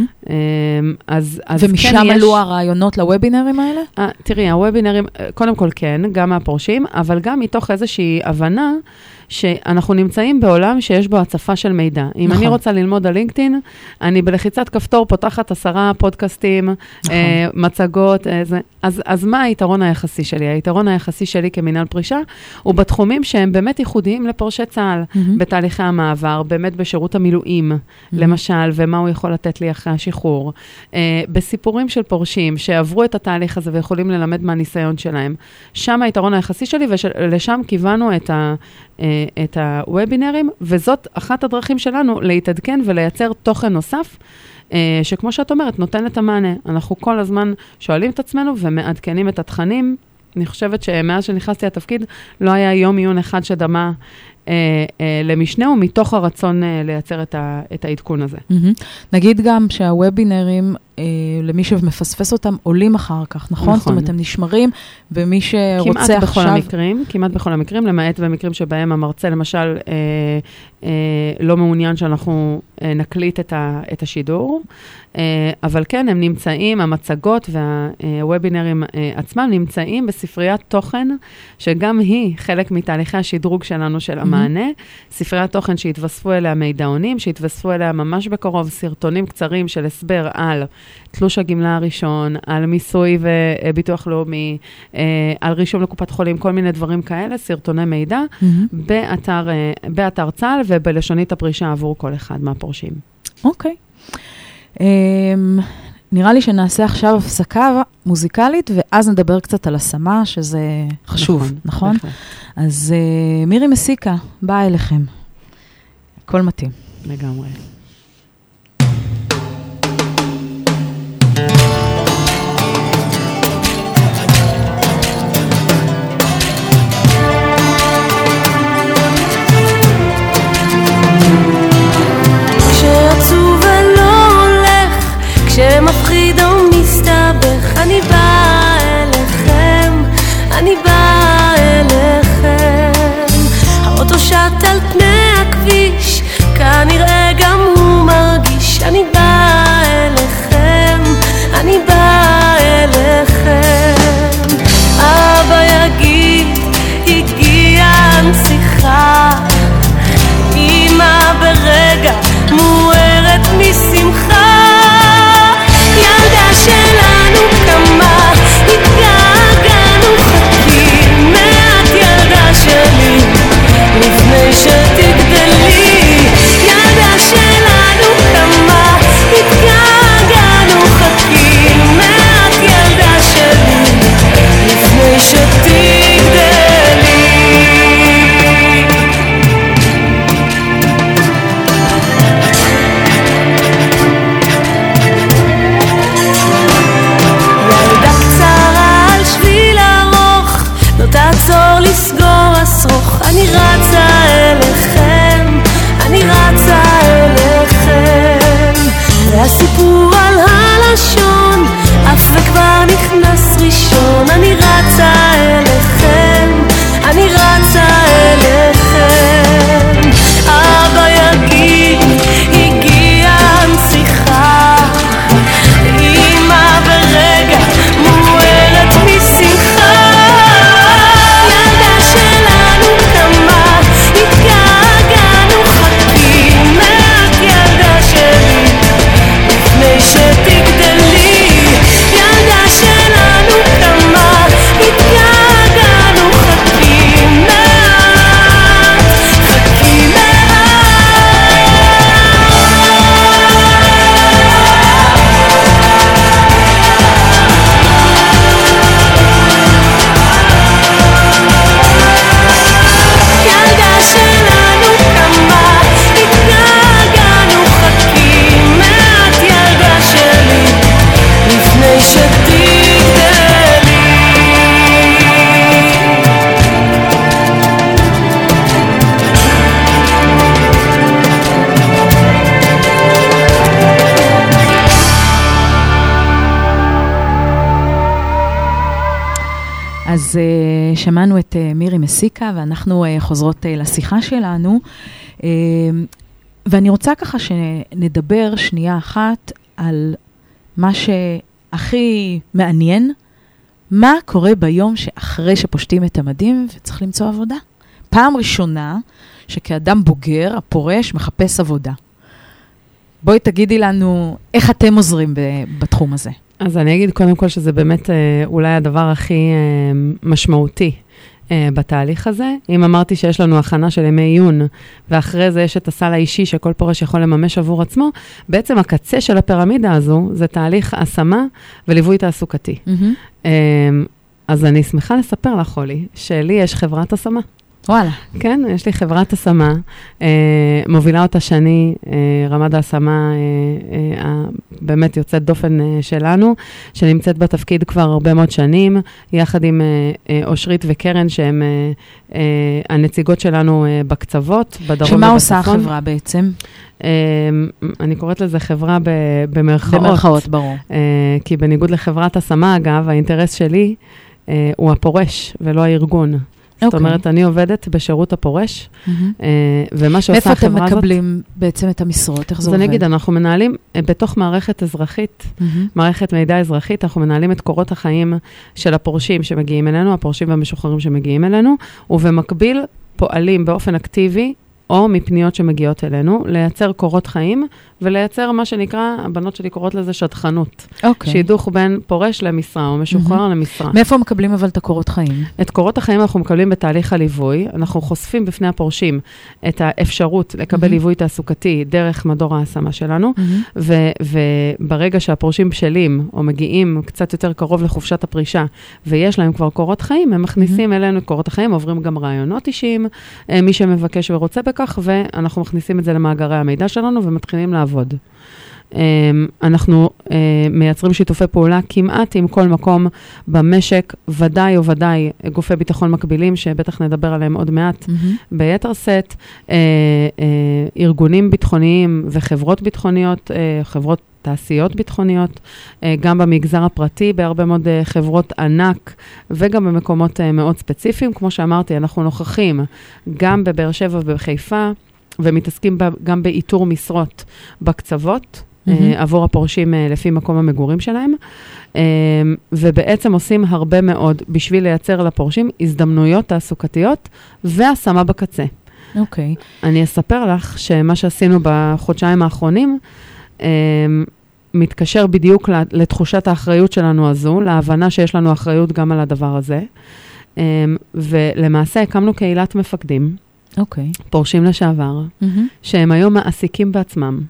ומשם עלו הרעיונות לוובינרים האלה? תראי, הוובינרים, קודם כל כן, גם מהפורשים, אבל גם מתוך איזושהי הבנה שאנחנו נמצאים בעולם שיש בו הצפה של מידע. אם אני רוצה ללמוד על לינקדאין, אני בלחיצת כפתור פותחת 10 פודקאסטים, מצגות, אז מה היתרון היחסי שלי? היתרון היחסי שלי כמנהל פרישה, הוא בתחומים שהם באמת ייחודיים לפורשי צה"ל, בתהליכי המעבר, באמת בשירות המילואים, למשל, ומה הוא יכול לתת לי אחרי השחרור. בסיפורים של פורשים שעברו את התהליך הזה ויכולים ללמד מהניסיון שלהם. שם היתרון היחסי שלי, ולשם כיוונו את הוובינרים, וזאת אחת הדרכים שלנו להתעדכן ולייצר תוכן נוסף, שכמו שאת אומרת, נותן את המענה. אנחנו כל הזמן שואלים את עצמנו ומעדכנים את התכנים. אני חושבת שמאז שנכנסתי לתפקיד, לא היה יום עיון אחד שדמה למשנה, ומתוך הרצון לייצר את העדכון הזה. נגיד גם שהוובינרים, למי שמפספס אותם, עולים אחר כך, נכון? זאת אומרת, הם נשמרים, ומי שרוצה עכשיו... כמעט בכל המקרים, למעט במקרים שבהם המרצה, למשל, לא מעוניין שאנחנו נקליט את השידור, אבל כן, הם נמצאים, המצגות והוובינרים עצמם נמצאים בספריית תוכן, שגם היא חלק מתהליכי השדרוג שלנו של המענה, ספריית תוכן שהתווספו אליה מידעונים, שהתווספו אליה ממש בקרוב סרטונים קצרים של הסבר על תלוש הגמלה הראשון, על מיסוי וביטוח לאומי, על רישום לקופת חולים, כל מיני דברים כאלה, סרטוני מידע, באתר צה"ל ובלשונית הפרישה עבור כל אחד מהפורשים. אוקיי. נראה לי שנעשה עכשיו הפסקה מוזיקלית, ואז נדבר קצת על השמה, שזה חשוב, נכון? אז מירי מסיקה, באה אליכם. הכל מתאים. לגמרי. כשעצוב ולא הולך, כשמפחיד או מסתבך, אני באה אליכם, אני באה אליכם. האוטו שט על פני הכביש, כנראה גם אז שמענו את מירי מסיקה, ואנחנו חוזרות לשיחה שלנו, ואני רוצה ככה שנדבר שנייה אחת על מה שהכי מעניין, מה קורה ביום שאחרי שפושטים את המדים וצריך למצוא עבודה. פעם ראשונה שכאדם בוגר, הפורש מחפש עבודה. בואי תגידי לנו איך אתם עוזרים בתחום הזה. אז אני אגיד קודם כל שזה באמת אולי הדבר הכי משמעותי בתהליך הזה. אם אמרתי שיש לנו הכנה של ימי עיון, ואחרי זה יש את הסל האישי שכל פורש יכול לממש עבור עצמו, בעצם הקצה של הפירמידה הזו זה תהליך השמה וליווי תעסוקתי. אז אני שמחה לספר לך, הולי, שלי יש חברת השמה. וואלה. כן, יש לי חברת השמה, מובילה אותה שני, רמת ההשמה באמת יוצאת דופן שלנו, שנמצאת בתפקיד כבר הרבה מאוד שנים, יחד עם אושרית וקרן, שהן הנציגות שלנו בקצוות, בדרום ובצפון. שמה עושה החברה בעצם? אני קוראת לזה חברה במרכאות. במרכאות, ברור. כי בניגוד לחברת השמה, אגב, האינטרס שלי הוא הפורש ולא הארגון. זאת אומרת, אני עובדת בשירות הפורש, ומה שעושה החברה הזאת... מאיפה אתם מקבלים בעצם את המשרות? איך זה עובד? אז אני אגיד, אנחנו מנהלים בתוך מערכת אזרחית, מערכת מידע אזרחית, אנחנו מנהלים את קורות החיים של הפורשים שמגיעים אלינו, הפורשים והמשוחררים שמגיעים אלינו, ובמקביל פועלים באופן אקטיבי, או מפניות שמגיעות אלינו, לייצר קורות חיים, ולייצר מה שנקרא, הבנות שלי קוראות לזה שטחנות. שידוך בין פורש למשרה, או משוחרר למשרה. מאיפה מקבלים אבל את הקורות חיים? את קורות החיים אנחנו מקבלים בתהליך הליווי, אנחנו חושפים בפני הפורשים את האפשרות לקבל ליווי תעסוקתי דרך מדור ההשמה שלנו, וברגע שהפורשים בשלים, או מגיעים קצת יותר קרוב לחופשת הפרישה, ויש להם כבר קורות חיים, הם מכניסים אלינו את קורות החיים, עוברים גם רעיונות אישיים, מי שמבקש ורוצה בכך, ואנחנו מכניסים את זה למאגרי המידע שלנו, ומתחילים לעבוד. אנחנו מייצרים שיתופי פעולה כמעט עם כל מקום במשק, ודאי או ודאי גופי ביטחון מקבילים, שבטח נדבר עליהם עוד מעט ביתר סט, ארגונים ביטחוניים וחברות ביטחוניות, חברות תעשיות ביטחוניות, גם במגזר הפרטי, בהרבה מאוד חברות ענק, וגם במקומות מאוד ספציפיים. כמו שאמרתי, אנחנו נוכחים גם בבאר שבע ובחיפה, ומתעסקים גם באיתור משרות בקצוות, עבור הפורשים לפי מקום המגורים שלהם, ובעצם עושים הרבה מאוד בשביל לייצר לפורשים הזדמנויות תעסוקתיות והשמה בקצה. אוקיי. אני אספר לך שמה שעשינו בחודשיים האחרונים, מתקשר בדיוק לתחושת האחריות שלנו הזו, להבנה שיש לנו אחריות גם על הדבר הזה, ולמעשה הקמנו קהילת מפקדים, פורשים לשעבר, שהם היום מעסיקים בעצמם,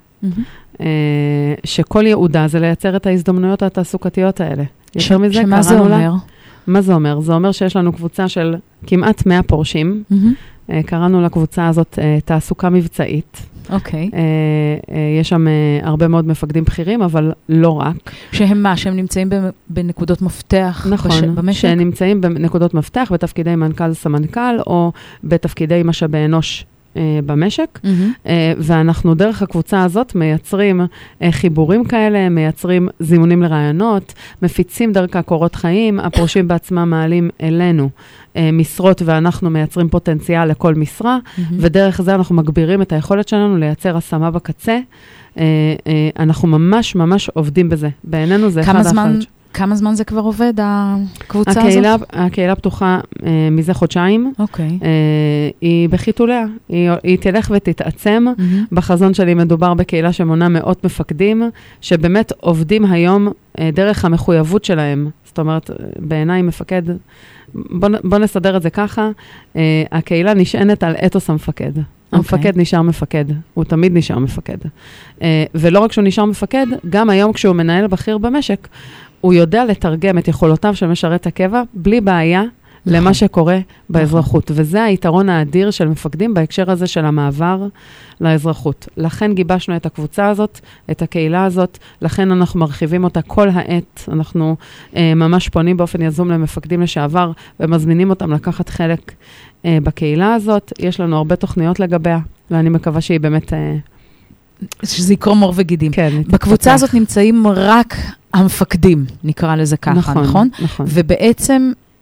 שכל ייעודה זה לייצר את ההזדמנויות התעסוקתיות האלה. שמה זה אומר? מה זה אומר? זה אומר שיש לנו קבוצה של כמעט 100 פורשים, קראנו לקבוצה הזאת תעסוקה מבצעית. אוקיי. יש שם הרבה מאוד מפקדים בכירים, אבל לא רק. שהם מה? שהם נמצאים בנקודות מפתח במשק? נכון, שהם נמצאים בנקודות מפתח, בתפקידי מנכ"ל סמנכ"ל, או בתפקידי משאבי אנוש במשק, ואנחנו דרך הקבוצה הזאת מייצרים חיבורים כאלה, מייצרים זימונים לרעיונות, מפיצים דרכה קורות חיים, הפורשים בעצמם מעלים אלינו משרות, ואנחנו מייצרים פוטנציאל לכל משרה, ודרך זה אנחנו מגבירים את היכולת שלנו לייצר השמה בקצה. אנחנו ממש ממש עובדים בזה. בעינינו זה אחד האחריות. כמה זמן זה כבר עובד, הקבוצה הזאת? הקהילה פתוחה מזה חודשיים. אוקיי. היא בחיתוליה. היא תלך ותתעצם. בחזון שלי מדובר בקהילה שמונה מאות מפקדים, שבאמת עובדים היום דרך המחויבות שלהם. זאת אומרת, בעיניי מפקד, בוא נסדר את זה ככה, הקהילה נשענת על אתוס המפקד. המפקד נשאר מפקד, הוא תמיד נשאר מפקד. ולא רק שהוא נשאר מפקד, גם היום כשהוא מנהל בכיר במשק, הוא יודע לתרגם את יכולותיו של משרת הקבע, בלי בעיה למה שקורה באזרחות. וזה היתרון האדיר של מפקדים בהקשר הזה של המעבר לאזרחות. לכן גיבשנו את הקבוצה הזאת, את הקהילה הזאת, לכן אנחנו מרחיבים אותה כל העת. אנחנו ממש פונים באופן יזום למפקדים לשעבר, ומזמינים אותם לקחת חלק בקהילה הזאת. יש לנו הרבה תוכניות לגביה, ואני מקווה שהיא באמת... שזה יקרום עור וגידים. כן. בקבוצה הזאת נמצאים רק המפקדים, נקרא לזה ככה, נכון? נכון. ובעצם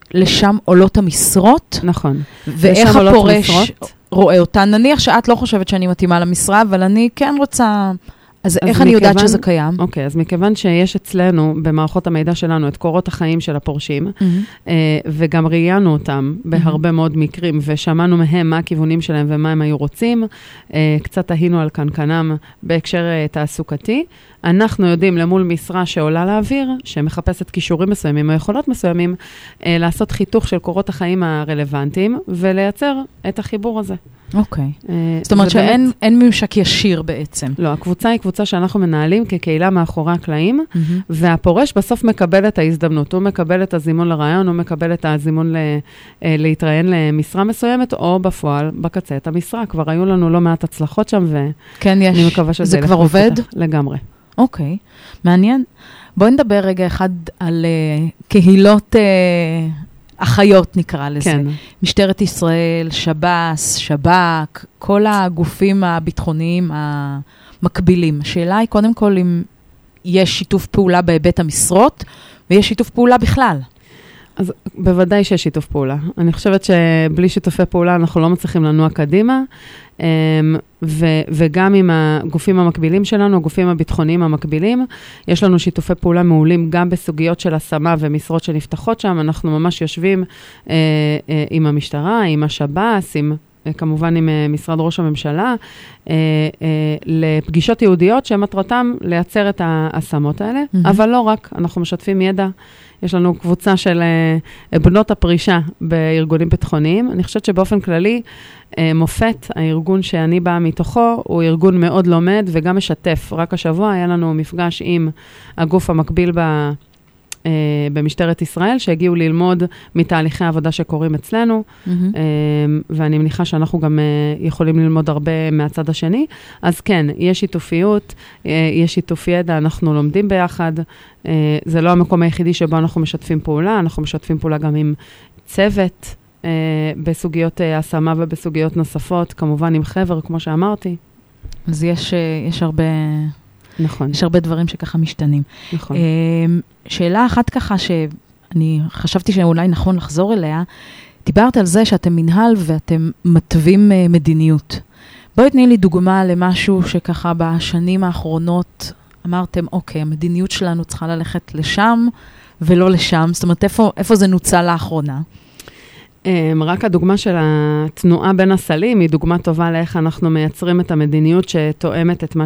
לשם עולות המשרות. נכון. ואיך הפורש רואה אותן? נניח שאת לא חושבת שאני מתאימה למשרה, אבל אני כן רוצה... אז איך אני יודעת שזה קיים? אוקיי, אז מכיוון שיש אצלנו, במערכות המידע שלנו, את קורות החיים של הפורשים, וגם ראיינו אותם בהרבה מאוד מקרים, ושמענו מהם מה הכיוונים שלהם ומה הם היו רוצים, קצת תהינו על קנקנם בהקשר תעסוקתי. אנחנו יודעים למול משרה שעולה לאוויר, שמחפשת כישורים מסוימים או יכולות מסוימים, לעשות חיתוך של קורות החיים הרלוונטיים, ולייצר את החיבור הזה. אוקיי. זאת אומרת שאין ממשק ישיר בעצם. לא, הקבוצה היא קבוצה שאנחנו מנהלים כקהילה מאחורי הקלעים, והפורש בסוף מקבל את ההזדמנות, הוא מקבל את הזימון לרעיון, הוא מקבל את הזימון להתראיין למשרה מסוימת, או בפועל, בקצה את המשרה. כבר היו לנו לא מעט הצלחות שם, ואני מקווה שזה זה כבר עובד? לגמרי. אוקיי, מעניין. בואי נדבר רגע אחד על קהילות אחיות נקרא לזה. כן. משטרת ישראל, שב"ס, שב"כ, כל הגופים הביטחוניים המקבילים. השאלה היא קודם כל אם יש שיתוף פעולה בהיבט המשרות, ויש שיתוף פעולה בכלל. אז בוודאי שיש שיתוף פעולה. אני חושבת שבלי שיתופי פעולה אנחנו לא מצליחים לנוע קדימה, וגם עם הגופים המקבילים שלנו, הגופים הביטחוניים המקבילים, יש לנו שיתופי פעולה מעולים גם בסוגיות של השמה ומשרות שנפתחות שם. אנחנו ממש יושבים עם המשטרה, עם השב"ס, כמובן עם משרד ראש הממשלה, לפגישות יהודיות שמטרתם לייצר את ההשמות האלה, אבל לא רק, אנחנו משתפים ידע. יש לנו קבוצה של בנות הפרישה בארגונים ביטחוניים. אני חושבת שבאופן כללי, מופת, הארגון שאני באה מתוכו, הוא ארגון מאוד לומד וגם משתף. רק השבוע היה לנו מפגש עם הגוף המקביל במשטרת ישראל, שהגיעו ללמוד מתהליכי העבודה שקורים אצלנו, ואני מניחה שאנחנו גם יכולים ללמוד הרבה מהצד השני. אז כן, יש שיתופיות, יש שיתוף ידע, אנחנו לומדים ביחד. זה לא המקום היחידי שבו אנחנו משתפים פעולה, אנחנו משתפים פעולה גם עם צוות בסוגיות השמה ובסוגיות נוספות, כמובן עם חבר, כמו שאמרתי. אז יש הרבה... נכון. יש הרבה דברים שככה משתנים. נכון. שאלה אחת ככה שאני חשבתי שאולי נכון לחזור אליה, דיברת על זה שאתם מנהל ואתם מטווים מדיניות. בואי תני לי דוגמה למשהו שככה בשנים האחרונות אמרתם, אוקיי, המדיניות שלנו צריכה ללכת לשם ולא לשם. זאת אומרת, איפה זה נוצל לאחרונה? רק הדוגמה של התנועה בין הסלים היא דוגמה טובה לאיך אנחנו מייצרים את המדיניות שתואמת את מה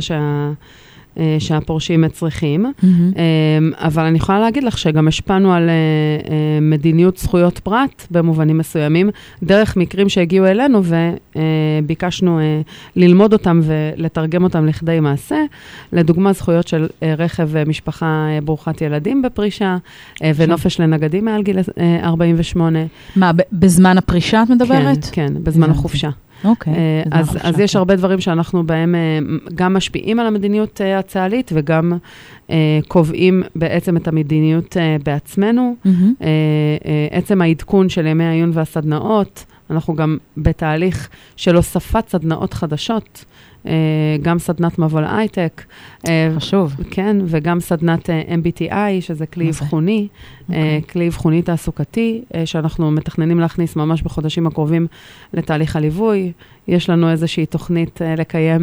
שהפורשים צריכים. אבל אני יכולה להגיד לך שגם השפענו על מדיניות זכויות פרט במובנים מסוימים, דרך מקרים שהגיעו אלינו וביקשנו ללמוד אותם ולתרגם אותם לכדי מעשה. לדוגמה, זכויות של רכב משפחה ברוכת ילדים בפרישה, ונופש לנגדים מעל גיל 48. מה, בזמן הפרישה את מדברת? כן, בזמן החופשה. אוקיי. אז יש הרבה דברים שאנחנו בהם גם משפיעים על המדיניות הצה"לית, וגם קובעים בעצם את המדיניות בעצמנו. עצם העדכון של ימי העיון והסדנאות, אנחנו גם בתהליך של הוספת סדנאות חדשות, גם סדנת מבוא להייטק. חשוב. כן, וגם סדנת MBTI, שזה כלי אבחוני, כלי אבחוני תעסוקתי, שאנחנו מתכננים להכניס ממש בחודשים הקרובים לתהליך הליווי. יש לנו איזושהי תוכנית לקיים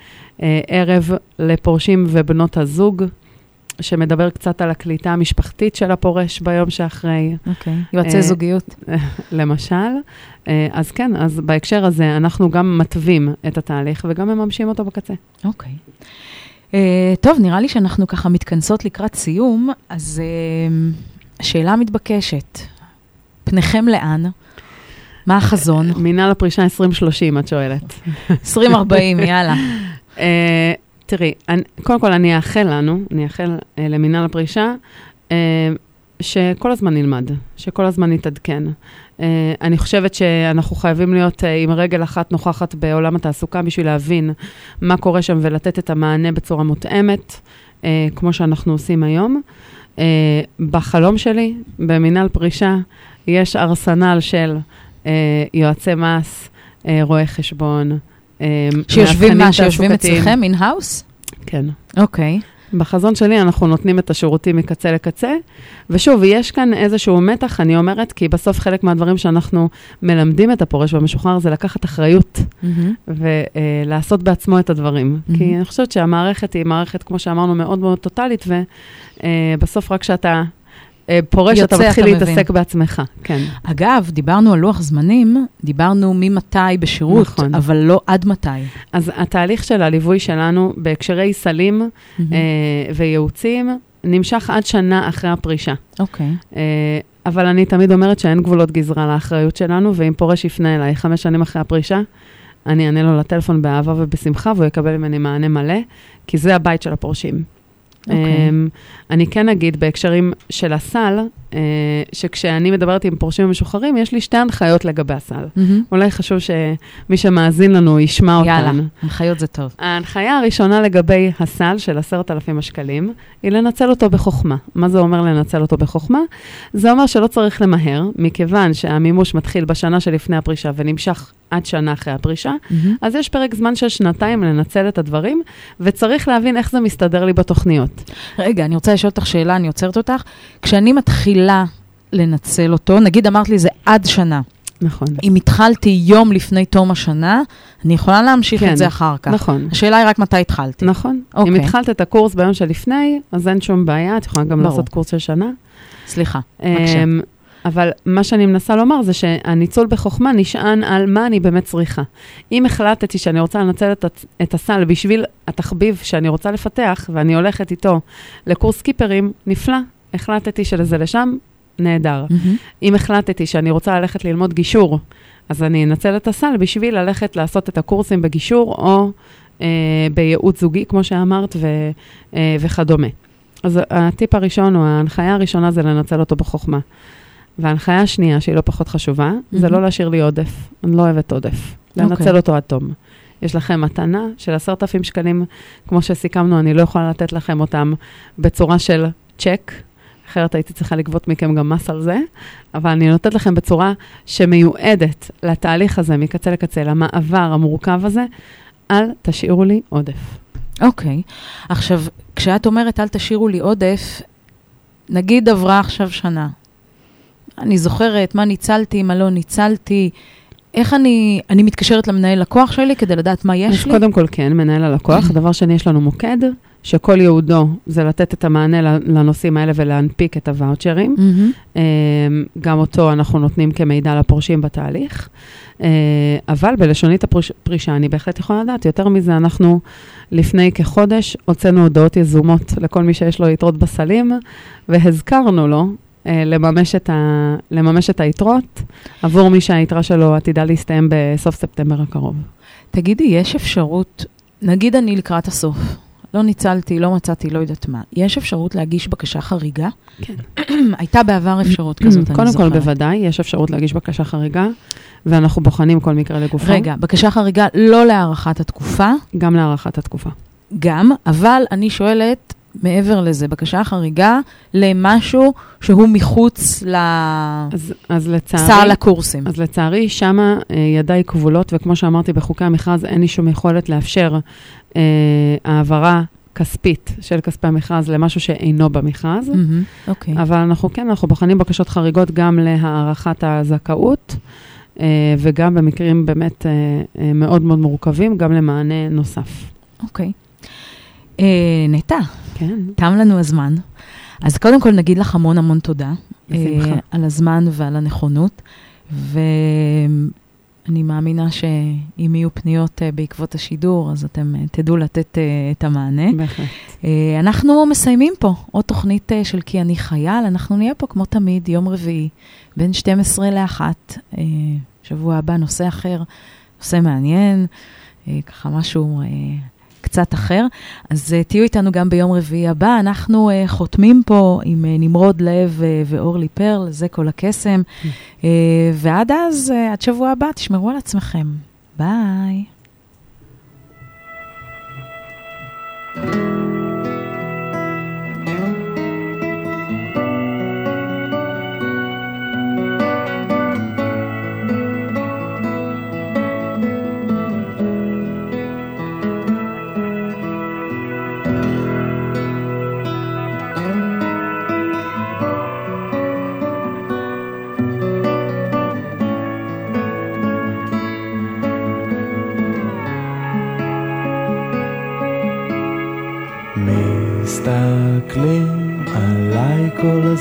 ערב לפורשים ובנות הזוג, שמדבר קצת על הקליטה המשפחתית של הפורש ביום שאחרי. אוקיי, יועצי זוגיות. למשל. אז כן, אז בהקשר הזה אנחנו גם מטווים את התהליך וגם מממשים אותו בקצה. אוקיי. טוב, נראה לי שאנחנו ככה מתכנסות לקראת סיום, אז השאלה מתבקשת. פניכם לאן? מה החזון? מינהל הפרישה 2030, את שואלת. 2040, יאללה. תראי, קודם כל אני אאחל למינהל הפרישה, שכל הזמן נלמד, שכל הזמן נתעדכן. אני חושבת שאנחנו חייבים להיות עם רגל אחת נוכחת בעולם התעסוקה, בשביל להבין מה קורה שם ולתת את המענה בצורה מותאמת, כמו שאנחנו עושים היום. בחלום שלי, במינהל פרישה, יש ארסנל של יועצי מס, רואי חשבון, שיושבים אצלכם, אין-האוס? כן. אוקיי. בחזון שלי אנחנו נותנים את השירותים מקצה לקצה, ושוב, יש כאן איזשהו מתח, אני אומרת, כי בסוף חלק מהדברים שאנחנו מלמדים את הפורש והמשוחרר, זה לקחת אחריות, ולעשות בעצמו את הדברים. כי אני חושבת שהמערכת היא מערכת, כמו שאמרנו, מאוד מאוד טוטלית, ובסוף רק שאתה פורש, אתה מתחיל להתעסק בעצמך. כן. אגב, דיברנו על לוח זמנים, דיברנו ממתי בשירות, נכון. אבל לא עד מתי. אז התהליך של הליווי שלנו, בהקשרי סלים וייעוצים, נמשך עד שנה אחרי הפרישה. אוקיי. אבל אני תמיד אומרת שאין גבולות גזרה לאחריות שלנו, ואם פורש יפנה אליי 5 שנים אחרי הפרישה, אני אענה לו לטלפון באהבה ובשמחה, והוא יקבל ממני מענה מלא, כי זה הבית של הפורשים. אני כן אגיד בהקשרים של הסל, שכשאני מדברת עם פורשים ומשוחררים, יש לי 2 הנחיות לגבי הסל. אולי חשוב שמי שמאזין לנו ישמע אותן. יאללה, הנחיות זה טוב. ההנחיה הראשונה לגבי הסל של 10,000 שקלים, היא לנצל אותו בחוכמה. מה זה אומר לנצל אותו בחוכמה? זה אומר שלא צריך למהר, מכיוון שהמימוש מתחיל בשנה שלפני הפרישה ונמשך עד שנה אחרי הפרישה, אז יש פרק זמן של 2 לנצל את הדברים, וצריך להבין איך זה מסתדר לי בתוכניות. רגע, אני רוצה לשאול אותך שאלה, אני עוצרת אותך. כשאני מתחילה לנצל אותו, נגיד אמרת לי זה עד שנה. נכון. אם התחלתי יום לפני תום השנה, אני יכולה להמשיך את זה אחר כך. נכון. השאלה היא רק מתי התחלתי. נכון. אם התחלת את הקורס ביום שלפני, אז אין שום בעיה, את יכולה גם לעשות קורס של שנה. סליחה, בבקשה. אבל מה שאני מנסה לומר זה שהניצול בחוכמה נשען על מה אני באמת צריכה. אם החלטתי שאני רוצה לנצל את הסל בשביל התחביב שאני רוצה לפתח, ואני הולכת איתו לקורס סקיפרים, נפלא. החלטתי שלזה לשם, נהדר. אם החלטתי שאני רוצה ללכת ללמוד גישור, אז אני אנצל את הסל בשביל ללכת לעשות את הקורסים בגישור, או בייעוץ זוגי, כמו שאמרת, וכדומה. אז הטיפ הראשון, או ההנחיה הראשונה, זה לנצל אותו בחוכמה. וההנחיה השנייה, שהיא לא פחות חשובה, זה לא להשאיר לי עודף. אני לא אוהבת עודף. לנצל אותו עד תום. יש לכם מתנה של 10,000 שקלים, כמו שסיכמנו, אני לא יכולה לתת לכם אותם בצורה של צ'ק, אחרת הייתי צריכה לגבות מכם גם מס על זה, אבל אני נותנת לכם בצורה שמיועדת לתהליך הזה, מקצה לקצה, למעבר המורכב הזה, אל תשאירו לי עודף. אוקיי. עכשיו, כשאת אומרת אל תשאירו לי עודף, נגיד עברה עכשיו שנה. אני זוכרת מה ניצלתי, מה לא ניצלתי, איך אני מתקשרת למנהל לקוח שלי כדי לדעת מה יש לי? קודם כל כן, מנהל הלקוח. דבר שני, יש לנו מוקד, שכל ייעודו זה לתת את המענה לנושאים האלה ולהנפיק את הוואוצ'רים. גם אותו אנחנו נותנים כמידע לפורשים בתהליך. אבל בלשונית הפרישה, אני בהחלט יכולה לדעת, יותר מזה אנחנו לפני כחודש הוצאנו הודעות יזומות לכל מי שיש לו יתרות בסלים, והזכרנו לו, לממש את היתרות, עבור מי שהיתרה שלו עתידה להסתיים בסוף ספטמבר הקרוב. תגידי, יש אפשרות, נגיד אני לקראת הסוף, לא ניצלתי, לא מצאתי, לא יודעת מה, יש אפשרות להגיש בקשה חריגה? כן. הייתה בעבר אפשרות כזאת, אני זוכרת. קודם כל בוודאי, יש אפשרות להגיש בקשה חריגה, ואנחנו בוחנים כל מקרה לגופה. רגע, בקשה חריגה לא להארכת התקופה? גם להארכת התקופה. גם, אבל אני שואלת, מעבר לזה, בקשה חריגה למשהו שהוא מחוץ לסל הקורסים. אז לצערי, שמה ידיי כבולות, וכמו שאמרתי בחוקי המכרז, אין לי שום יכולת לאפשר העברה כספית של כספי המכרז למשהו שאינו במכרז. אבל אנחנו בוחנים בקשות חריגות גם להארכת הזכאות, וגם במקרים באמת מאוד מאוד מורכבים, גם למענה נוסף. אוקיי. נטע, כן. תם לנו הזמן. אז קודם כל נגיד לך המון המון תודה. בשמחה. על הזמן ועל הנכונות. ואני מאמינה שאם יהיו פניות בעקבות השידור, אז אתם תדעו לתת את המענה. בהחלט. אנחנו מסיימים פה עוד תוכנית של כי אני חייל. אנחנו נהיה פה כמו תמיד, יום רביעי, בין 12 ל-1. שבוע הבא נושא אחר, נושא מעניין, ככה משהו קצת אחר. אז תהיו איתנו גם ביום רביעי הבא. אנחנו חותמים פה עם נמרוד לב ואורלי פרל, זה כל הקסם. ועד אז, עד שבוע הבא, תשמרו על עצמכם. ביי.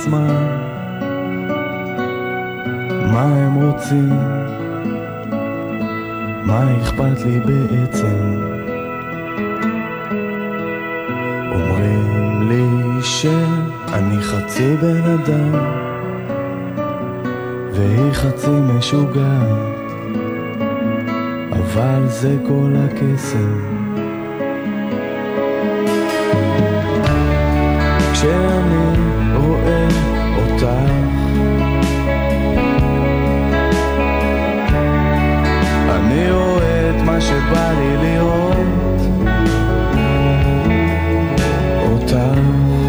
עצמם מה הם רוצים, מה אכפת לי בעצם. אומרים לי שאני חצי בן אדם והיא חצי משוגעת, אבל זה כל הקסם. כשאני רואה אותך אני רואה את מה שבא לי לראות אותך,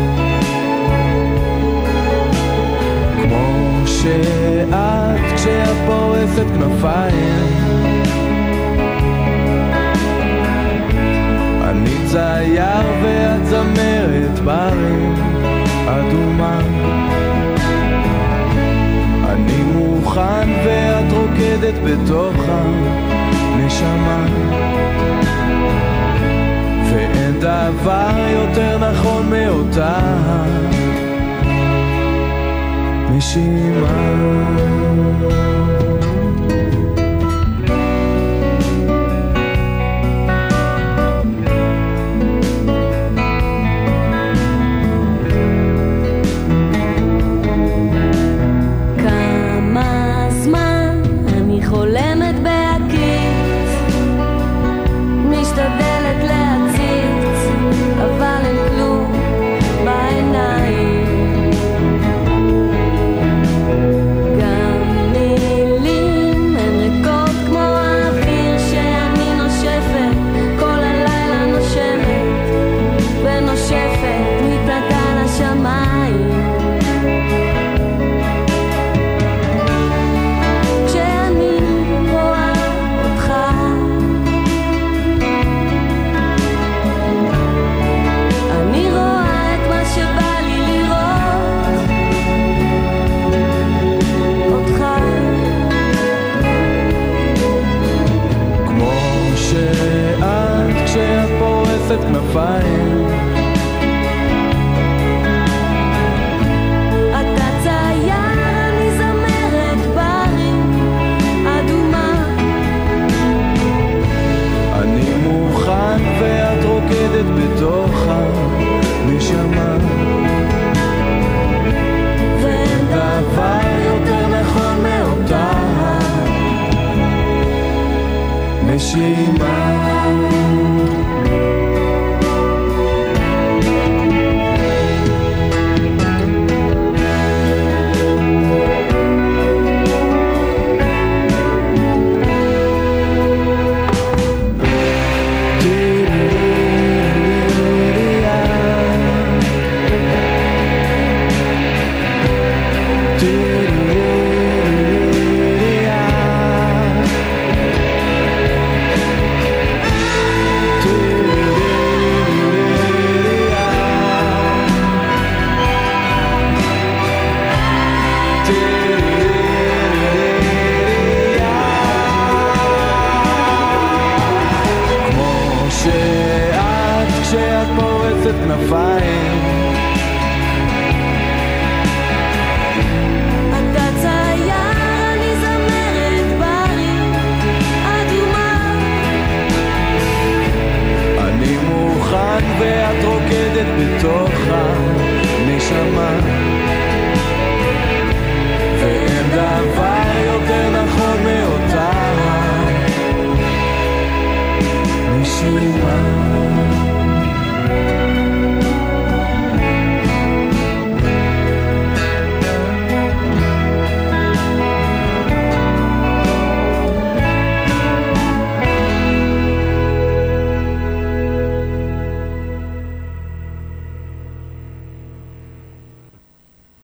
כמו שאת כשאת פורסת כנפיים אני צייר ואת זמרת ברים אדומה, אני מוכן ואת רוקדת בתוך הנשמה, ואין דבר יותר נכון מאותה נשימה.